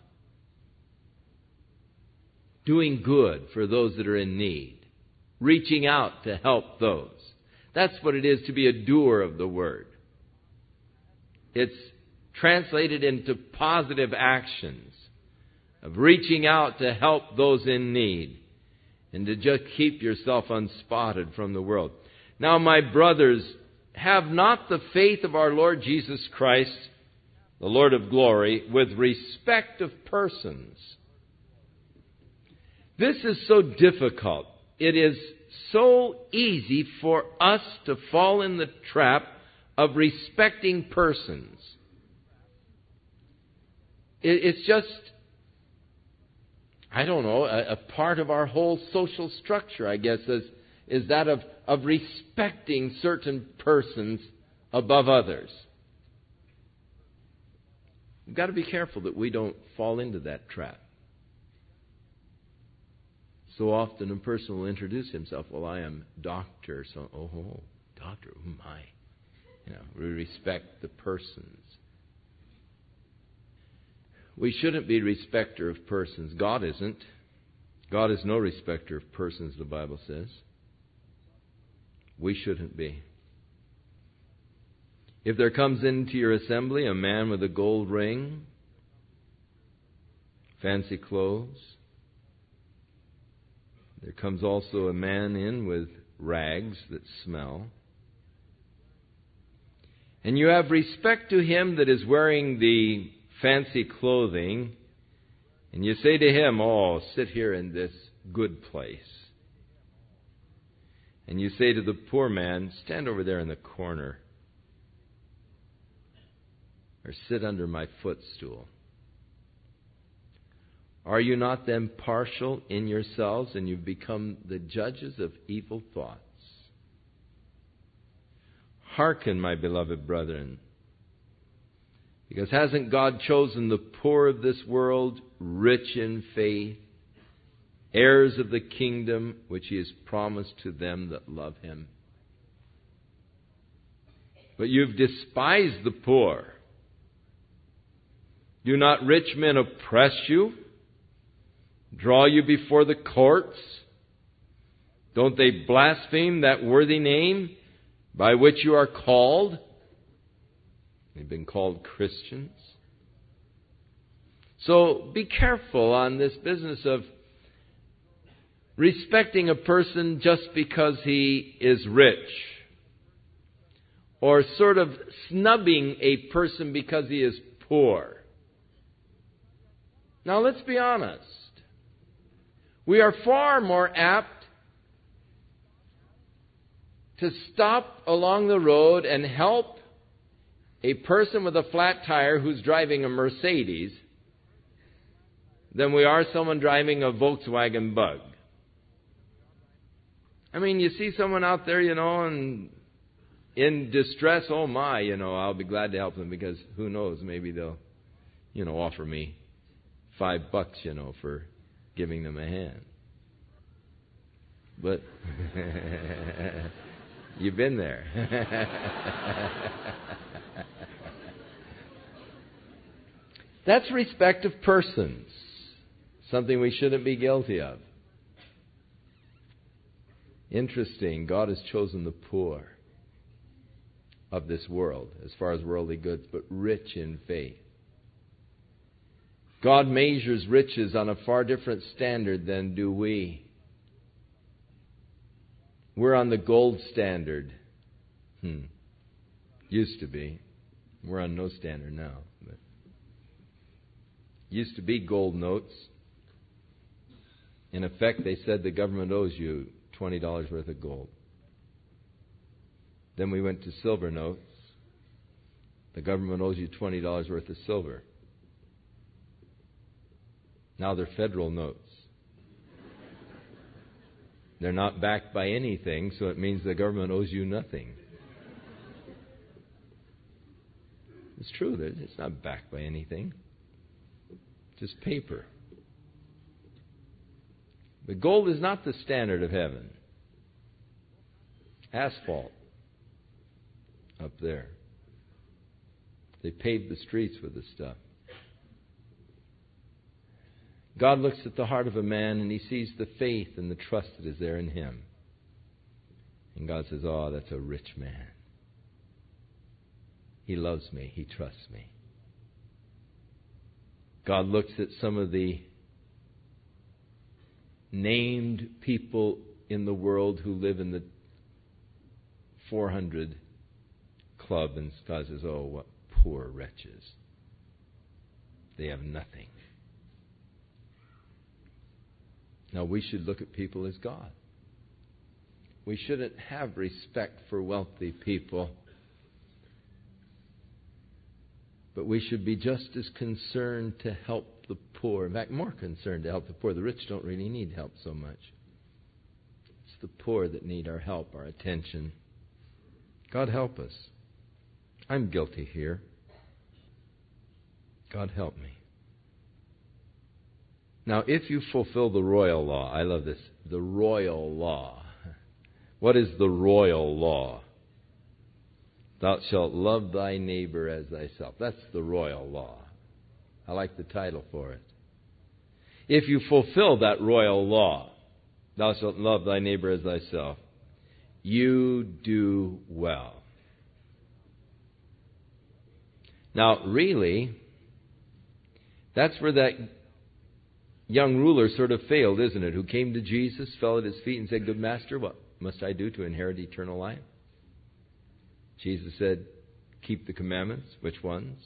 A: Doing good for those that are in need. Reaching out to help those. That's what it is to be a doer of the Word. It's translated into positive actions of reaching out to help those in need and to just keep yourself unspotted from the world. Now, my brothers, have not the faith of our Lord Jesus Christ, the Lord of glory, with respect of persons. This is so difficult. It is so easy for us to fall in the trap of respecting persons. It's just, I don't know, a, a part of our whole social structure, I guess, is, is that of, of respecting certain persons above others. We've got to be careful that we don't fall into that trap. So often a person will introduce himself, well, I am doctor, so, oh, oh doctor, oh my. You know, we respect the persons. We shouldn't be respecter of persons. God isn't. God is no respecter of persons, the Bible says. We shouldn't be. If there comes into your assembly a man with a gold ring, fancy clothes, there comes also a man in with rags that smell, and you have respect to him that is wearing the fancy clothing, and you say to him, oh, sit here in this good place. And you say to the poor man, stand over there in the corner, or sit under my footstool. Are you not then partial in yourselves, and you've become the judges of evil thoughts? Hearken, my beloved brethren, because hasn't God chosen the poor of this world, rich in faith, heirs of the kingdom which He has promised to them that love Him? But you've despised the poor. Do not rich men oppress you? Draw you before the courts? Don't they blaspheme that worthy name by which you are called? They've been called Christians. So be careful on this business of respecting a person just because he is rich, or sort of snubbing a person because he is poor. Now let's be honest. We are far more apt to stop along the road and help a person with a flat tire who's driving a Mercedes than we are someone driving a Volkswagen Bug. I mean, you see someone out there, you know, and in distress, oh my, you know, I'll be glad to help them because who knows, maybe they'll, you know, offer me five bucks, you know, for giving them a hand. But you've been there. That's respect of persons, something we shouldn't be guilty of. Interesting, God has chosen the poor of this world as far as worldly goods, but rich in faith. God measures riches on a far different standard than do we. We're on the gold standard. Hmm. Used to be. We're on no standard now. But used to be gold notes. In effect, they said the government owes you twenty dollars worth of gold. Then we went to silver notes. The government owes you twenty dollars worth of silver. Now they're federal notes. They're not backed by anything, so it means the government owes you nothing. It's true, it's not backed by anything. Just paper. But gold is not the standard of heaven. asphalt up there. They paved the streets with this stuff. God looks at the heart of a man and He sees the faith and the trust that is there in him. And God says, oh, that's a rich man. He loves me. He trusts me. God looks at some of the named people in the world who live in the four hundred club, and God says, oh, what poor wretches. They have nothing. Now, we should look at people as God. We shouldn't have respect for wealthy people. But we should be just as concerned to help the poor. In fact, more concerned to help the poor. The rich don't really need help so much. It's the poor that need our help, our attention. God help us. I'm guilty here. God help me. Now, if you fulfill the royal law, I love this, the royal law. What is the royal law? Thou shalt love thy neighbor as thyself. That's the royal law. I like the title for it. If you fulfill that royal law, thou shalt love thy neighbor as thyself, you do well. Now, really, that's where that young ruler sort of failed, isn't it? Who came to Jesus, fell at his feet and said, good master, what must I do to inherit eternal life? Jesus said, keep the commandments. Which ones?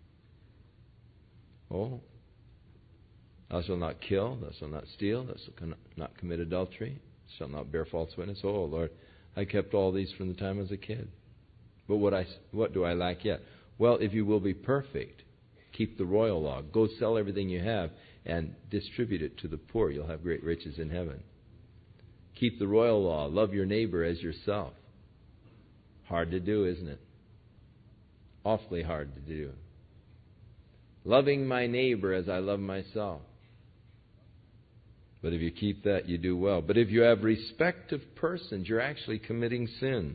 A: Oh, thou shalt not kill, thou shalt not steal, thou shalt not commit adultery, thou shalt not bear false witness. Oh, Lord, I kept all these from the time I was a kid. But what I what do I lack yet? Well, if you will be perfect, keep the royal law. Go sell everything you have and distribute it to the poor. You'll have great riches in heaven. Keep the royal law. Love your neighbor as yourself. Hard to do, isn't it? Awfully hard to do. Loving my neighbor as I love myself. But if you keep that, you do well. But if you have respect of persons, you're actually committing sin.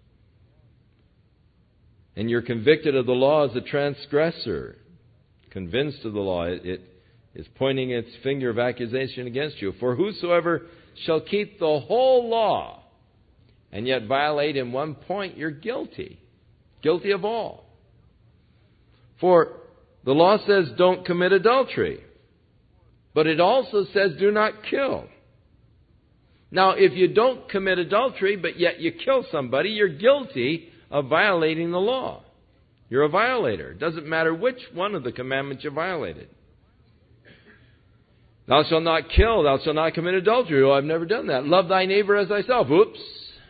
A: And you're convicted of the law as a transgressor. Convinced of the law, it, it is pointing its finger of accusation against you. For whosoever shall keep the whole law and yet violate in one point, you're guilty. Guilty of all. For the law says don't commit adultery. But it also says do not kill. Now, if you don't commit adultery, but yet you kill somebody, you're guilty of violating the law. You're a violator. It doesn't matter which one of the commandments you violated. Thou shalt not kill. Thou shalt not commit adultery. Oh, I've never done that. Love thy neighbor as thyself. Oops.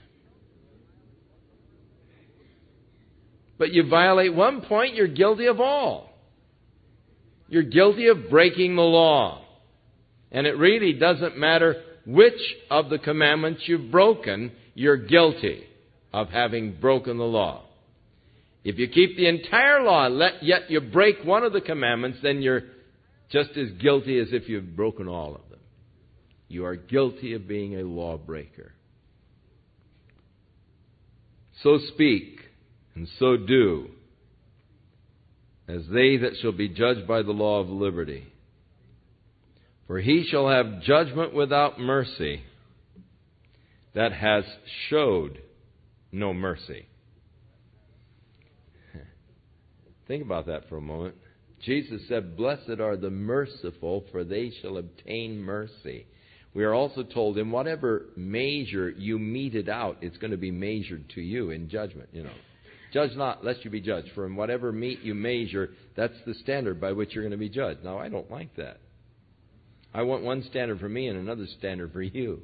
A: But you violate one point, you're guilty of all. You're guilty of breaking the law. And it really doesn't matter which of the commandments you've broken, you're guilty of having broken the law. If you keep the entire law, yet you break one of the commandments, then you're just as guilty as if you've broken all of them. You are guilty of being a lawbreaker. So speak and so do, as they that shall be judged by the law of liberty. For he shall have judgment without mercy that has showed no mercy. Think about that for a moment. Jesus said, blessed are the merciful, for they shall obtain mercy. We are also told in whatever measure you mete it out, it's going to be measured to you in judgment, you know. Judge not, lest you be judged. For in whatever meat you measure, that's the standard by which you're going to be judged. Now, I don't like that. I want one standard for me and another standard for you.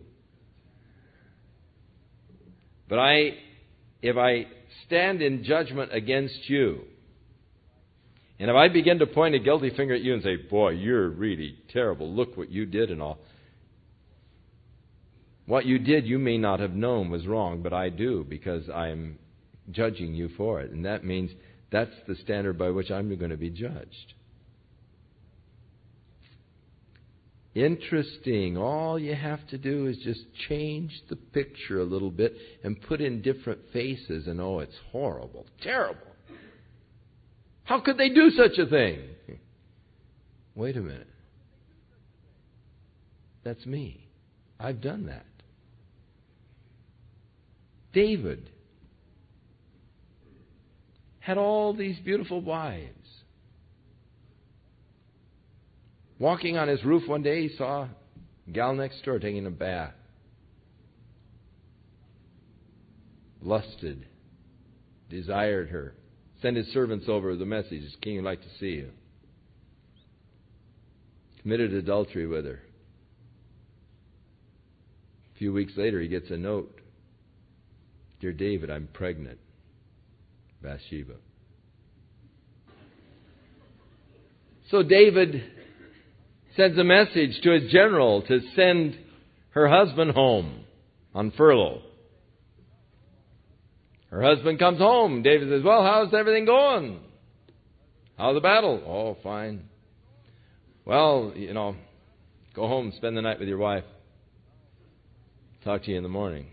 A: But I, if I stand in judgment against you, and if I begin to point a guilty finger at you and say, boy, you're really terrible, look what you did and all. What you did you may not have known was wrong, but I do because I'm judging you for it. And that means that's the standard by which I'm going to be judged. Interesting. All you have to do is just change the picture a little bit and put in different faces, and oh, it's horrible, terrible. How could they do such a thing? Wait a minute. That's me. I've done that. David had all these beautiful wives. Walking on his roof one day, he saw a gal next door taking a bath. Lusted, desired her. Sent his servants over with a message, "King would like to see you." Committed adultery with her. A few weeks later, he gets a note. "Dear David, I'm pregnant." Bathsheba. So David sends a message to his general to send her husband home on furlough. Her husband comes home. David says, "Well, how's everything going? How's the battle?" "Oh, fine." "Well, you know, go home, spend the night with your wife. Talk to you in the morning."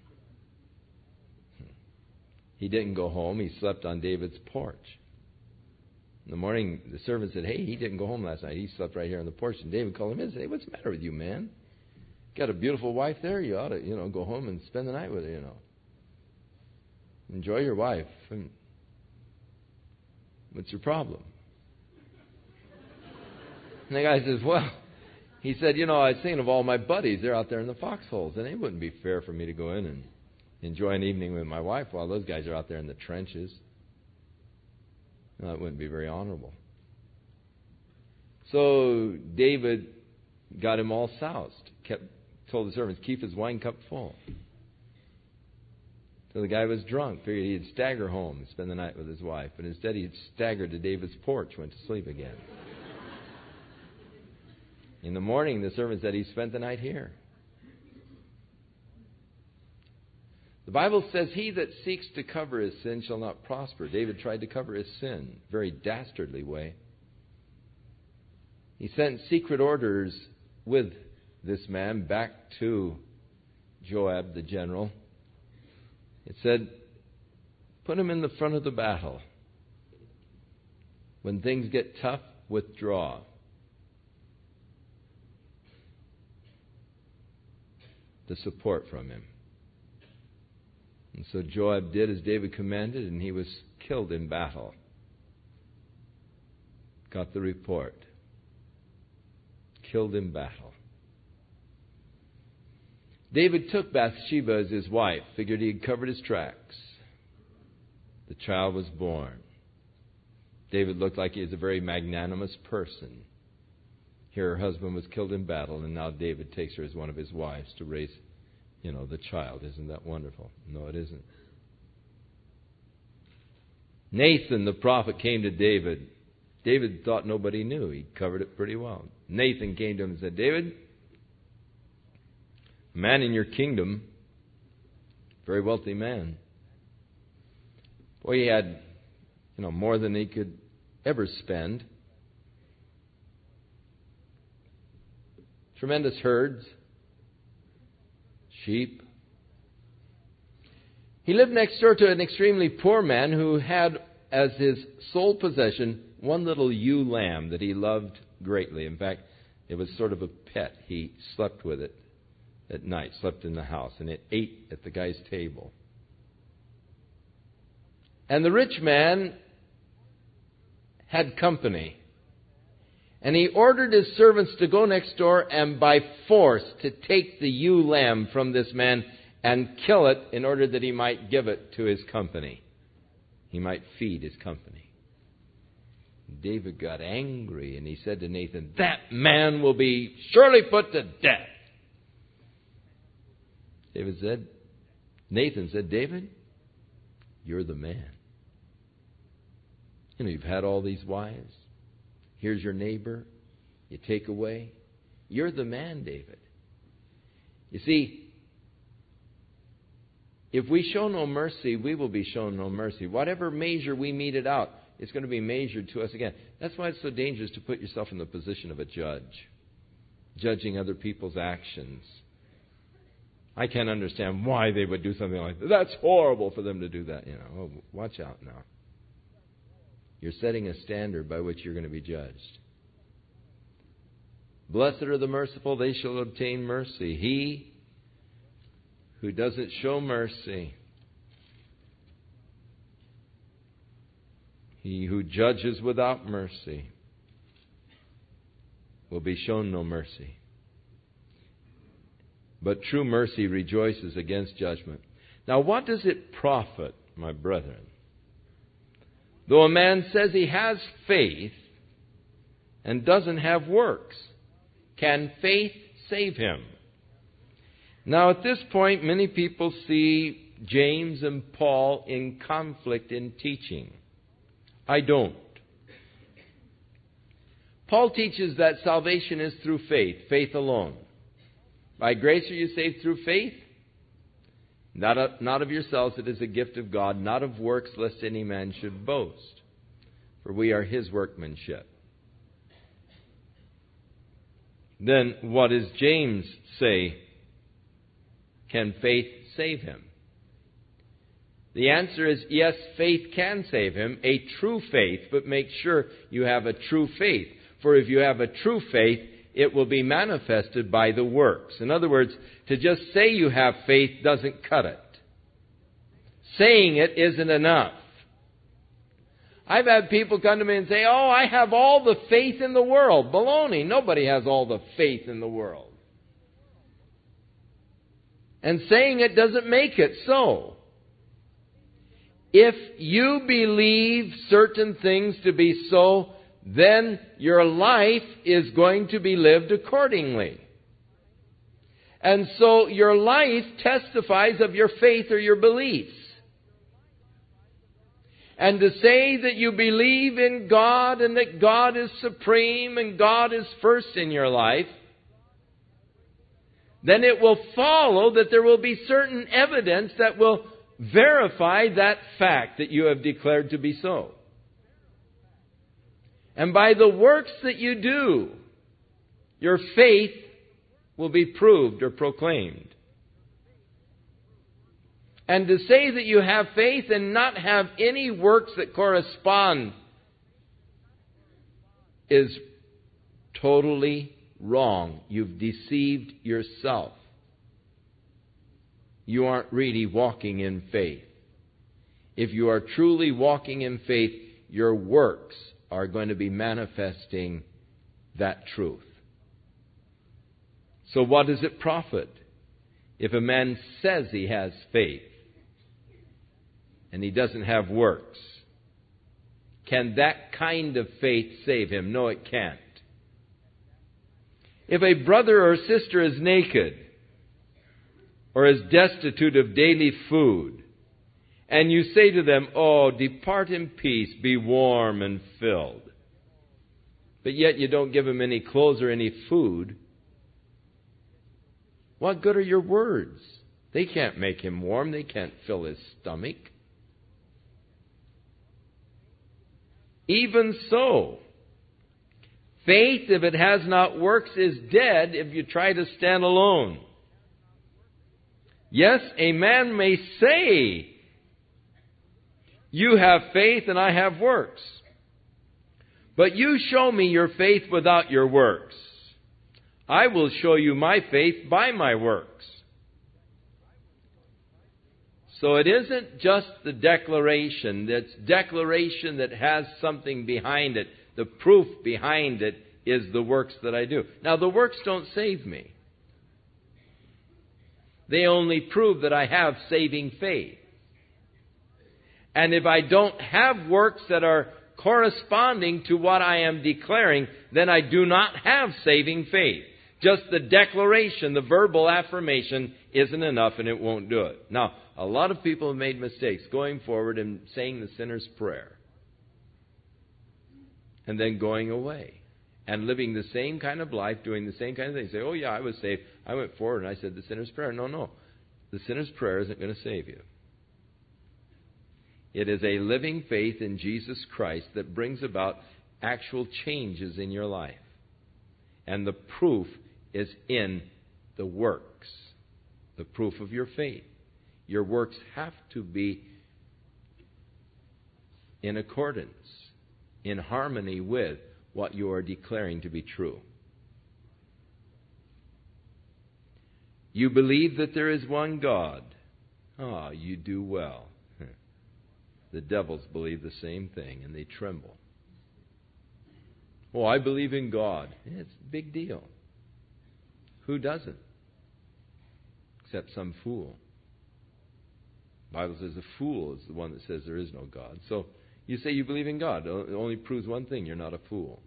A: He didn't go home. He slept on David's porch. In the morning, the servant said, "Hey, he didn't go home last night. He slept right here on the porch." And David called him in and said, "Hey, what's the matter with you, man? Got a beautiful wife there. You ought to, you know, go home and spend the night with her, you know. Enjoy your wife. And what's your problem?" And the guy says, "Well," he said, "you know, I was thinking of all my buddies. They're out there in the foxholes, and it wouldn't be fair for me to go in and enjoy an evening with my wife while those guys are out there in the trenches. No, that wouldn't be very honorable." So David got him all soused. Kept told the servants, "Keep his wine cup full." So the guy was drunk. Figured he'd stagger home and spend the night with his wife. But instead he staggered to David's porch, went to sleep again. In the morning, the servant said he spent the night here. The Bible says, "He that seeks to cover his sin shall not prosper." David tried to cover his sin, very dastardly way. He sent secret orders with this man back to Joab, the general. It said, "Put him in the front of the battle. When things get tough, withdraw." The support from him. And so Joab did as David commanded, and he was killed in battle. Got the report. Killed in battle. David took Bathsheba as his wife, figured he had covered his tracks. The child was born. David looked like he was a very magnanimous person. Here her husband was killed in battle, and now David takes her as one of his wives to raise, you know, the child. Isn't that wonderful? No, it isn't. Nathan, the prophet, came to David. David thought nobody knew. He covered it pretty well. Nathan came to him and said, "David, a man in your kingdom, very wealthy man. Boy, he had, you know, more than he could ever spend. Tremendous herds, sheep. He lived next door to an extremely poor man who had as his sole possession one little ewe lamb that he loved greatly. In fact, it was sort of a pet. He slept with it at night, slept in the house, and it ate at the guy's table. And the rich man had company. And he ordered his servants to go next door and by force to take the ewe lamb from this man and kill it in order that he might give it to his company. He might feed his company. David got angry and he said to Nathan, "That man will be surely put to death." David said, Nathan said, "David, you're the man. You know, you've had all these wives. Here's your neighbor. You take away. You're the man, David." You see, if we show no mercy, we will be shown no mercy. Whatever measure we mete it out, it's going to be measured to us again. That's why it's so dangerous to put yourself in the position of a judge. judging other people's actions. I can't understand why they would do something like that. That's horrible for them to do that. You know, oh, watch out now. You're setting a standard by which you're going to be judged. Blessed are the merciful, they shall obtain mercy. He who doesn't show mercy, he who judges without mercy, will be shown no mercy. But true mercy rejoices against judgment. Now, what does it profit, my brethren, though a man says he has faith and doesn't have works? Can faith save him? Now, at this point, many people see James and Paul in conflict in teaching. I don't. Paul teaches that salvation is through faith, faith alone. By grace are you saved through faith, not of, not of yourselves, it is a gift of God, not of works, lest any man should boast. For we are His workmanship. Then what does James say? Can faith save him? The answer is yes, faith can save him, a true faith, but make sure you have a true faith. For if you have a true faith, it will be manifested by the works. In other words, to just say you have faith doesn't cut it. Saying it isn't enough. I've had people come to me and say, oh, I have all the faith in the world. Baloney. Nobody has all the faith in the world. And saying it doesn't make it so. If you believe certain things to be so, then your life is going to be lived accordingly. And so your life testifies of your faith or your beliefs. And to say that you believe in God and that God is supreme and God is first in your life, then it will follow that there will be certain evidence that will verify that fact that you have declared to be so. And by the works that you do, your faith will be proved or proclaimed. And to say that you have faith and not have any works that correspond is totally wrong. You've deceived yourself. You aren't really walking in faith. If you are truly walking in faith, your works are going to be manifesting that truth. So what does it profit if a man says he has faith and he doesn't have works? Can that kind of faith save him? No, it can't. If a brother or sister is naked or is destitute of daily food, and you say to them, oh, depart in peace, be warm and filled, but yet you don't give them any clothes or any food, what good are your words? They can't make him warm. They can't fill his stomach. Even so, faith, if it has not works, is dead if you try to stand alone. Yes, a man may say, you have faith and I have works. But you show me your faith without your works. I will show you my faith by my works. So it isn't just the declaration. It's declaration that has something behind it. The proof behind it is the works that I do. Now, the works don't save me. They only prove that I have saving faith. And if I don't have works that are corresponding to what I am declaring, then I do not have saving faith. Just the declaration, the verbal affirmation, isn't enough and it won't do it. Now, a lot of people have made mistakes going forward and saying the sinner's prayer. And then going away. And living the same kind of life, doing the same kind of things. Say, oh yeah, I was saved. I went forward and I said the sinner's prayer. No, no. The sinner's prayer isn't going to save you. It is a living faith in Jesus Christ that brings about actual changes in your life. And the proof is in the works, the proof of your faith. Your works have to be in accordance, in harmony with what you are declaring to be true. You believe that there is one God. Ah, you do well. The devils believe the same thing, and they tremble. Oh, I believe in God. It's a big deal. Who doesn't? Except some fool. The Bible says a fool is the one that says there is no God. So you say you believe in God. It only proves one thing: you're not a fool.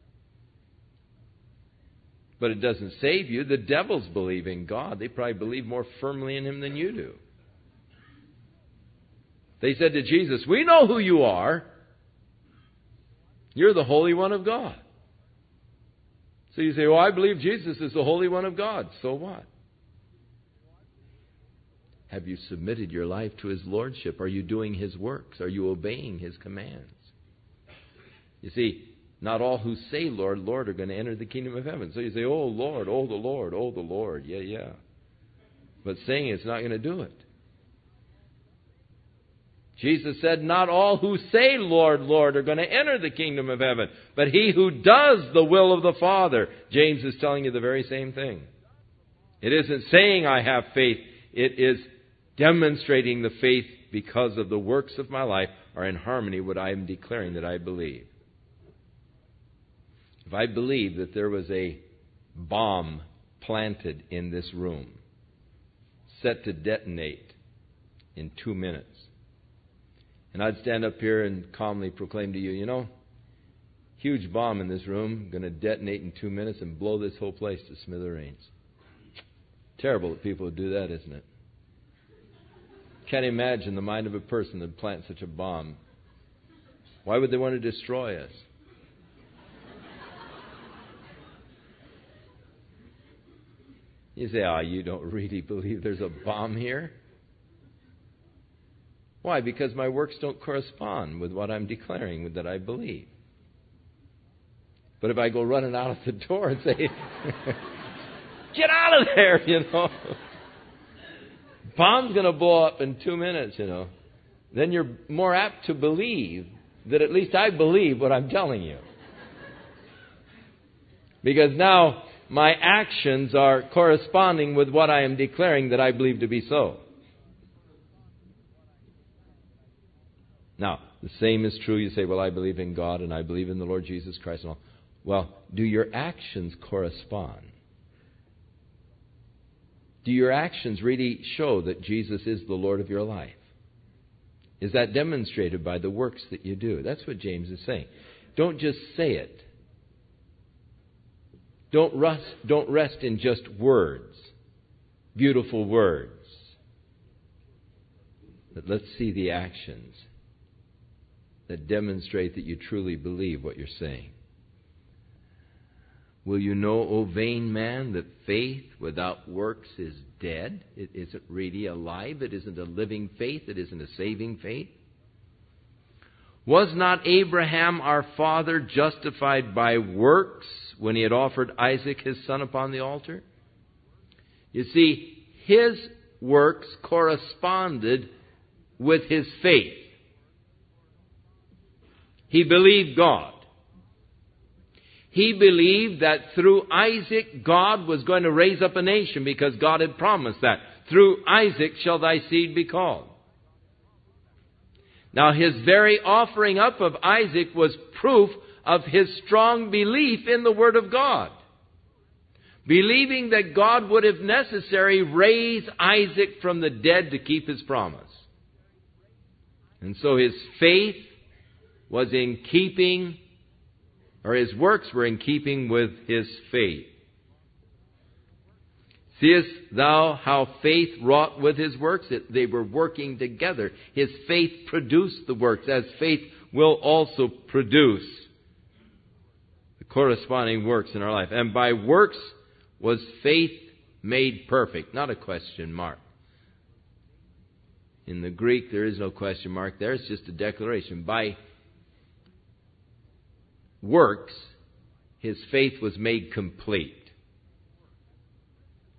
A: But it doesn't save you. The devils believe in God. They probably believe more firmly in Him than you do. They said to Jesus, "We know who you are. You're the Holy One of God." So you say, "Well, I believe Jesus is the Holy One of God." So what? Have you submitted your life to His Lordship? Are you doing His works? Are you obeying His commands? You see, not all who say, "Lord, Lord," are going to enter the kingdom of heaven. So you say, "Oh, Lord, oh, the Lord, oh, the Lord." Yeah, yeah. But saying it's not going to do it. Jesus said, "Not all who say, 'Lord, Lord,' are going to enter the kingdom of heaven, but he who does the will of the Father." James is telling you the very same thing. It isn't saying I have faith. It is demonstrating the faith because of the works of my life are in harmony with what I am declaring that I believe. If I believe that there was a bomb planted in this room, set to detonate in two minutes, and I'd stand up here and calmly proclaim to you, you know, huge bomb in this room, going to detonate in two minutes and blow this whole place to smithereens. Terrible that people would do that, isn't it? Can't imagine the mind of a person that would plant such a bomb. Why would they want to destroy us? You say, "Ah, oh, you don't really believe there's a bomb here?" Why? Because my works don't correspond with what I'm declaring that I believe. But if I go running out of the door and say, "Get out of there," you know, bomb's going to blow up in two minutes, you know, then you're more apt to believe that at least I believe what I'm telling you. Because now my actions are corresponding with what I am declaring that I believe to be so. Now, the same is true. You say, "Well, I believe in God and I believe in the Lord Jesus Christ and all." Well, do your actions correspond? Do your actions really show that Jesus is the Lord of your life? Is that demonstrated by the works that you do? That's what James is saying. Don't just say it. Don't rest, don't rest in just words, beautiful words. But let's see the actions that demonstrate that you truly believe what you're saying. Will you know, O vain man, that faith without works is dead? It isn't really alive. It isn't a living faith. It isn't a saving faith. Was not Abraham our father justified by works when he had offered Isaac his son upon the altar? You see, his works corresponded with his faith. He believed God. He believed that through Isaac, God was going to raise up a nation because God had promised that. Through Isaac shall thy seed be called. Now, his very offering up of Isaac was proof of his strong belief in the Word of God. Believing that God would, if necessary, raise Isaac from the dead to keep His promise. And so his faith was in keeping, or his works were in keeping with his faith. Seest thou how faith wrought with his works? It, they were working together. His faith produced the works, as faith will also produce the corresponding works in our life. And by works was faith made perfect. Not a question mark. In the Greek, there is no question mark there. It's just a declaration. By works, his faith was made complete.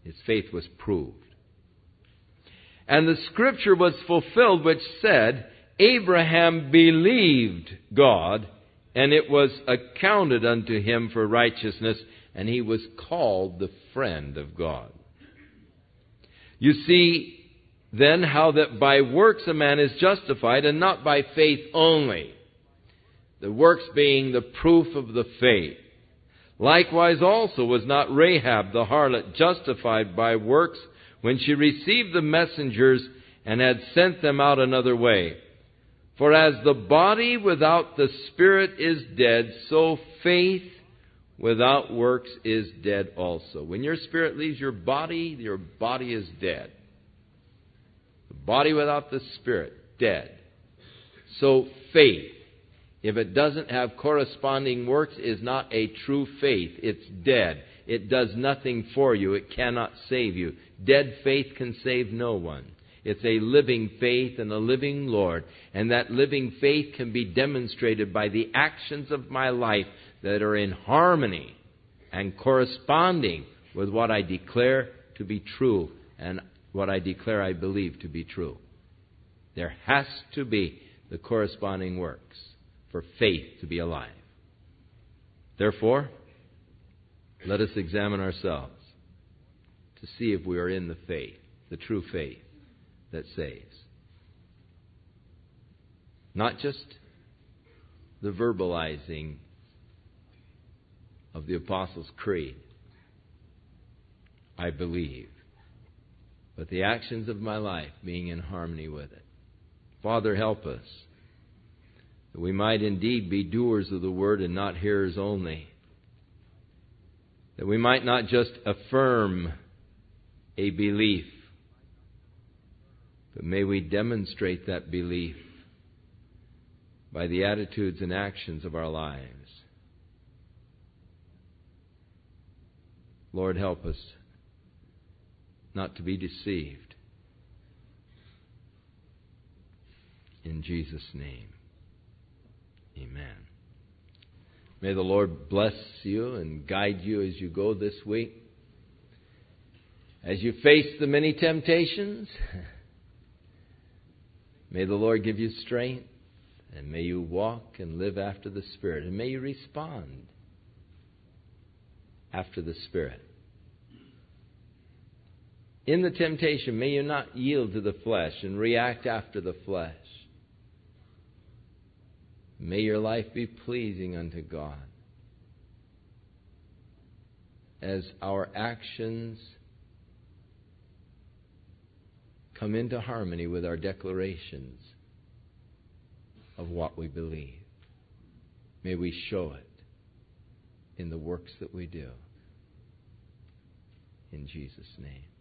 A: His faith was proved. And the scripture was fulfilled which said, Abraham believed God, and it was accounted unto him for righteousness, and he was called the friend of God. You see then how that by works a man is justified, and not by faith only. The works being the proof of the faith. Likewise also was not Rahab the harlot justified by works when she received the messengers and had sent them out another way. For as the body without the spirit is dead, so faith without works is dead also. When your spirit leaves your body, your body is dead. The body without the spirit, dead. So faith, if it doesn't have corresponding works, is not a true faith. It's dead. It does nothing for you. It cannot save you. Dead faith can save no one. It's a living faith and a living Lord. And that living faith can be demonstrated by the actions of my life that are in harmony and corresponding with what I declare to be true and what I declare I believe to be true. There has to be the corresponding works for faith to be alive. Therefore, let us examine ourselves to see if we are in the faith, the true faith that saves. Not just the verbalizing of the Apostles' Creed, I believe, but the actions of my life being in harmony with it. Father, help us, that we might indeed be doers of the word and not hearers only. That we might not just affirm a belief, but may we demonstrate that belief by the attitudes and actions of our lives. Lord, help us not to be deceived. In Jesus' name, amen. May the Lord bless you and guide you as you go this week. As you face the many temptations, may the Lord give you strength, and may you walk and live after the Spirit, and may you respond after the Spirit. In the temptation, may you not yield to the flesh and react after the flesh. May your life be pleasing unto God as our actions come into harmony with our declarations of what we believe. May we show it in the works that we do. In Jesus' name.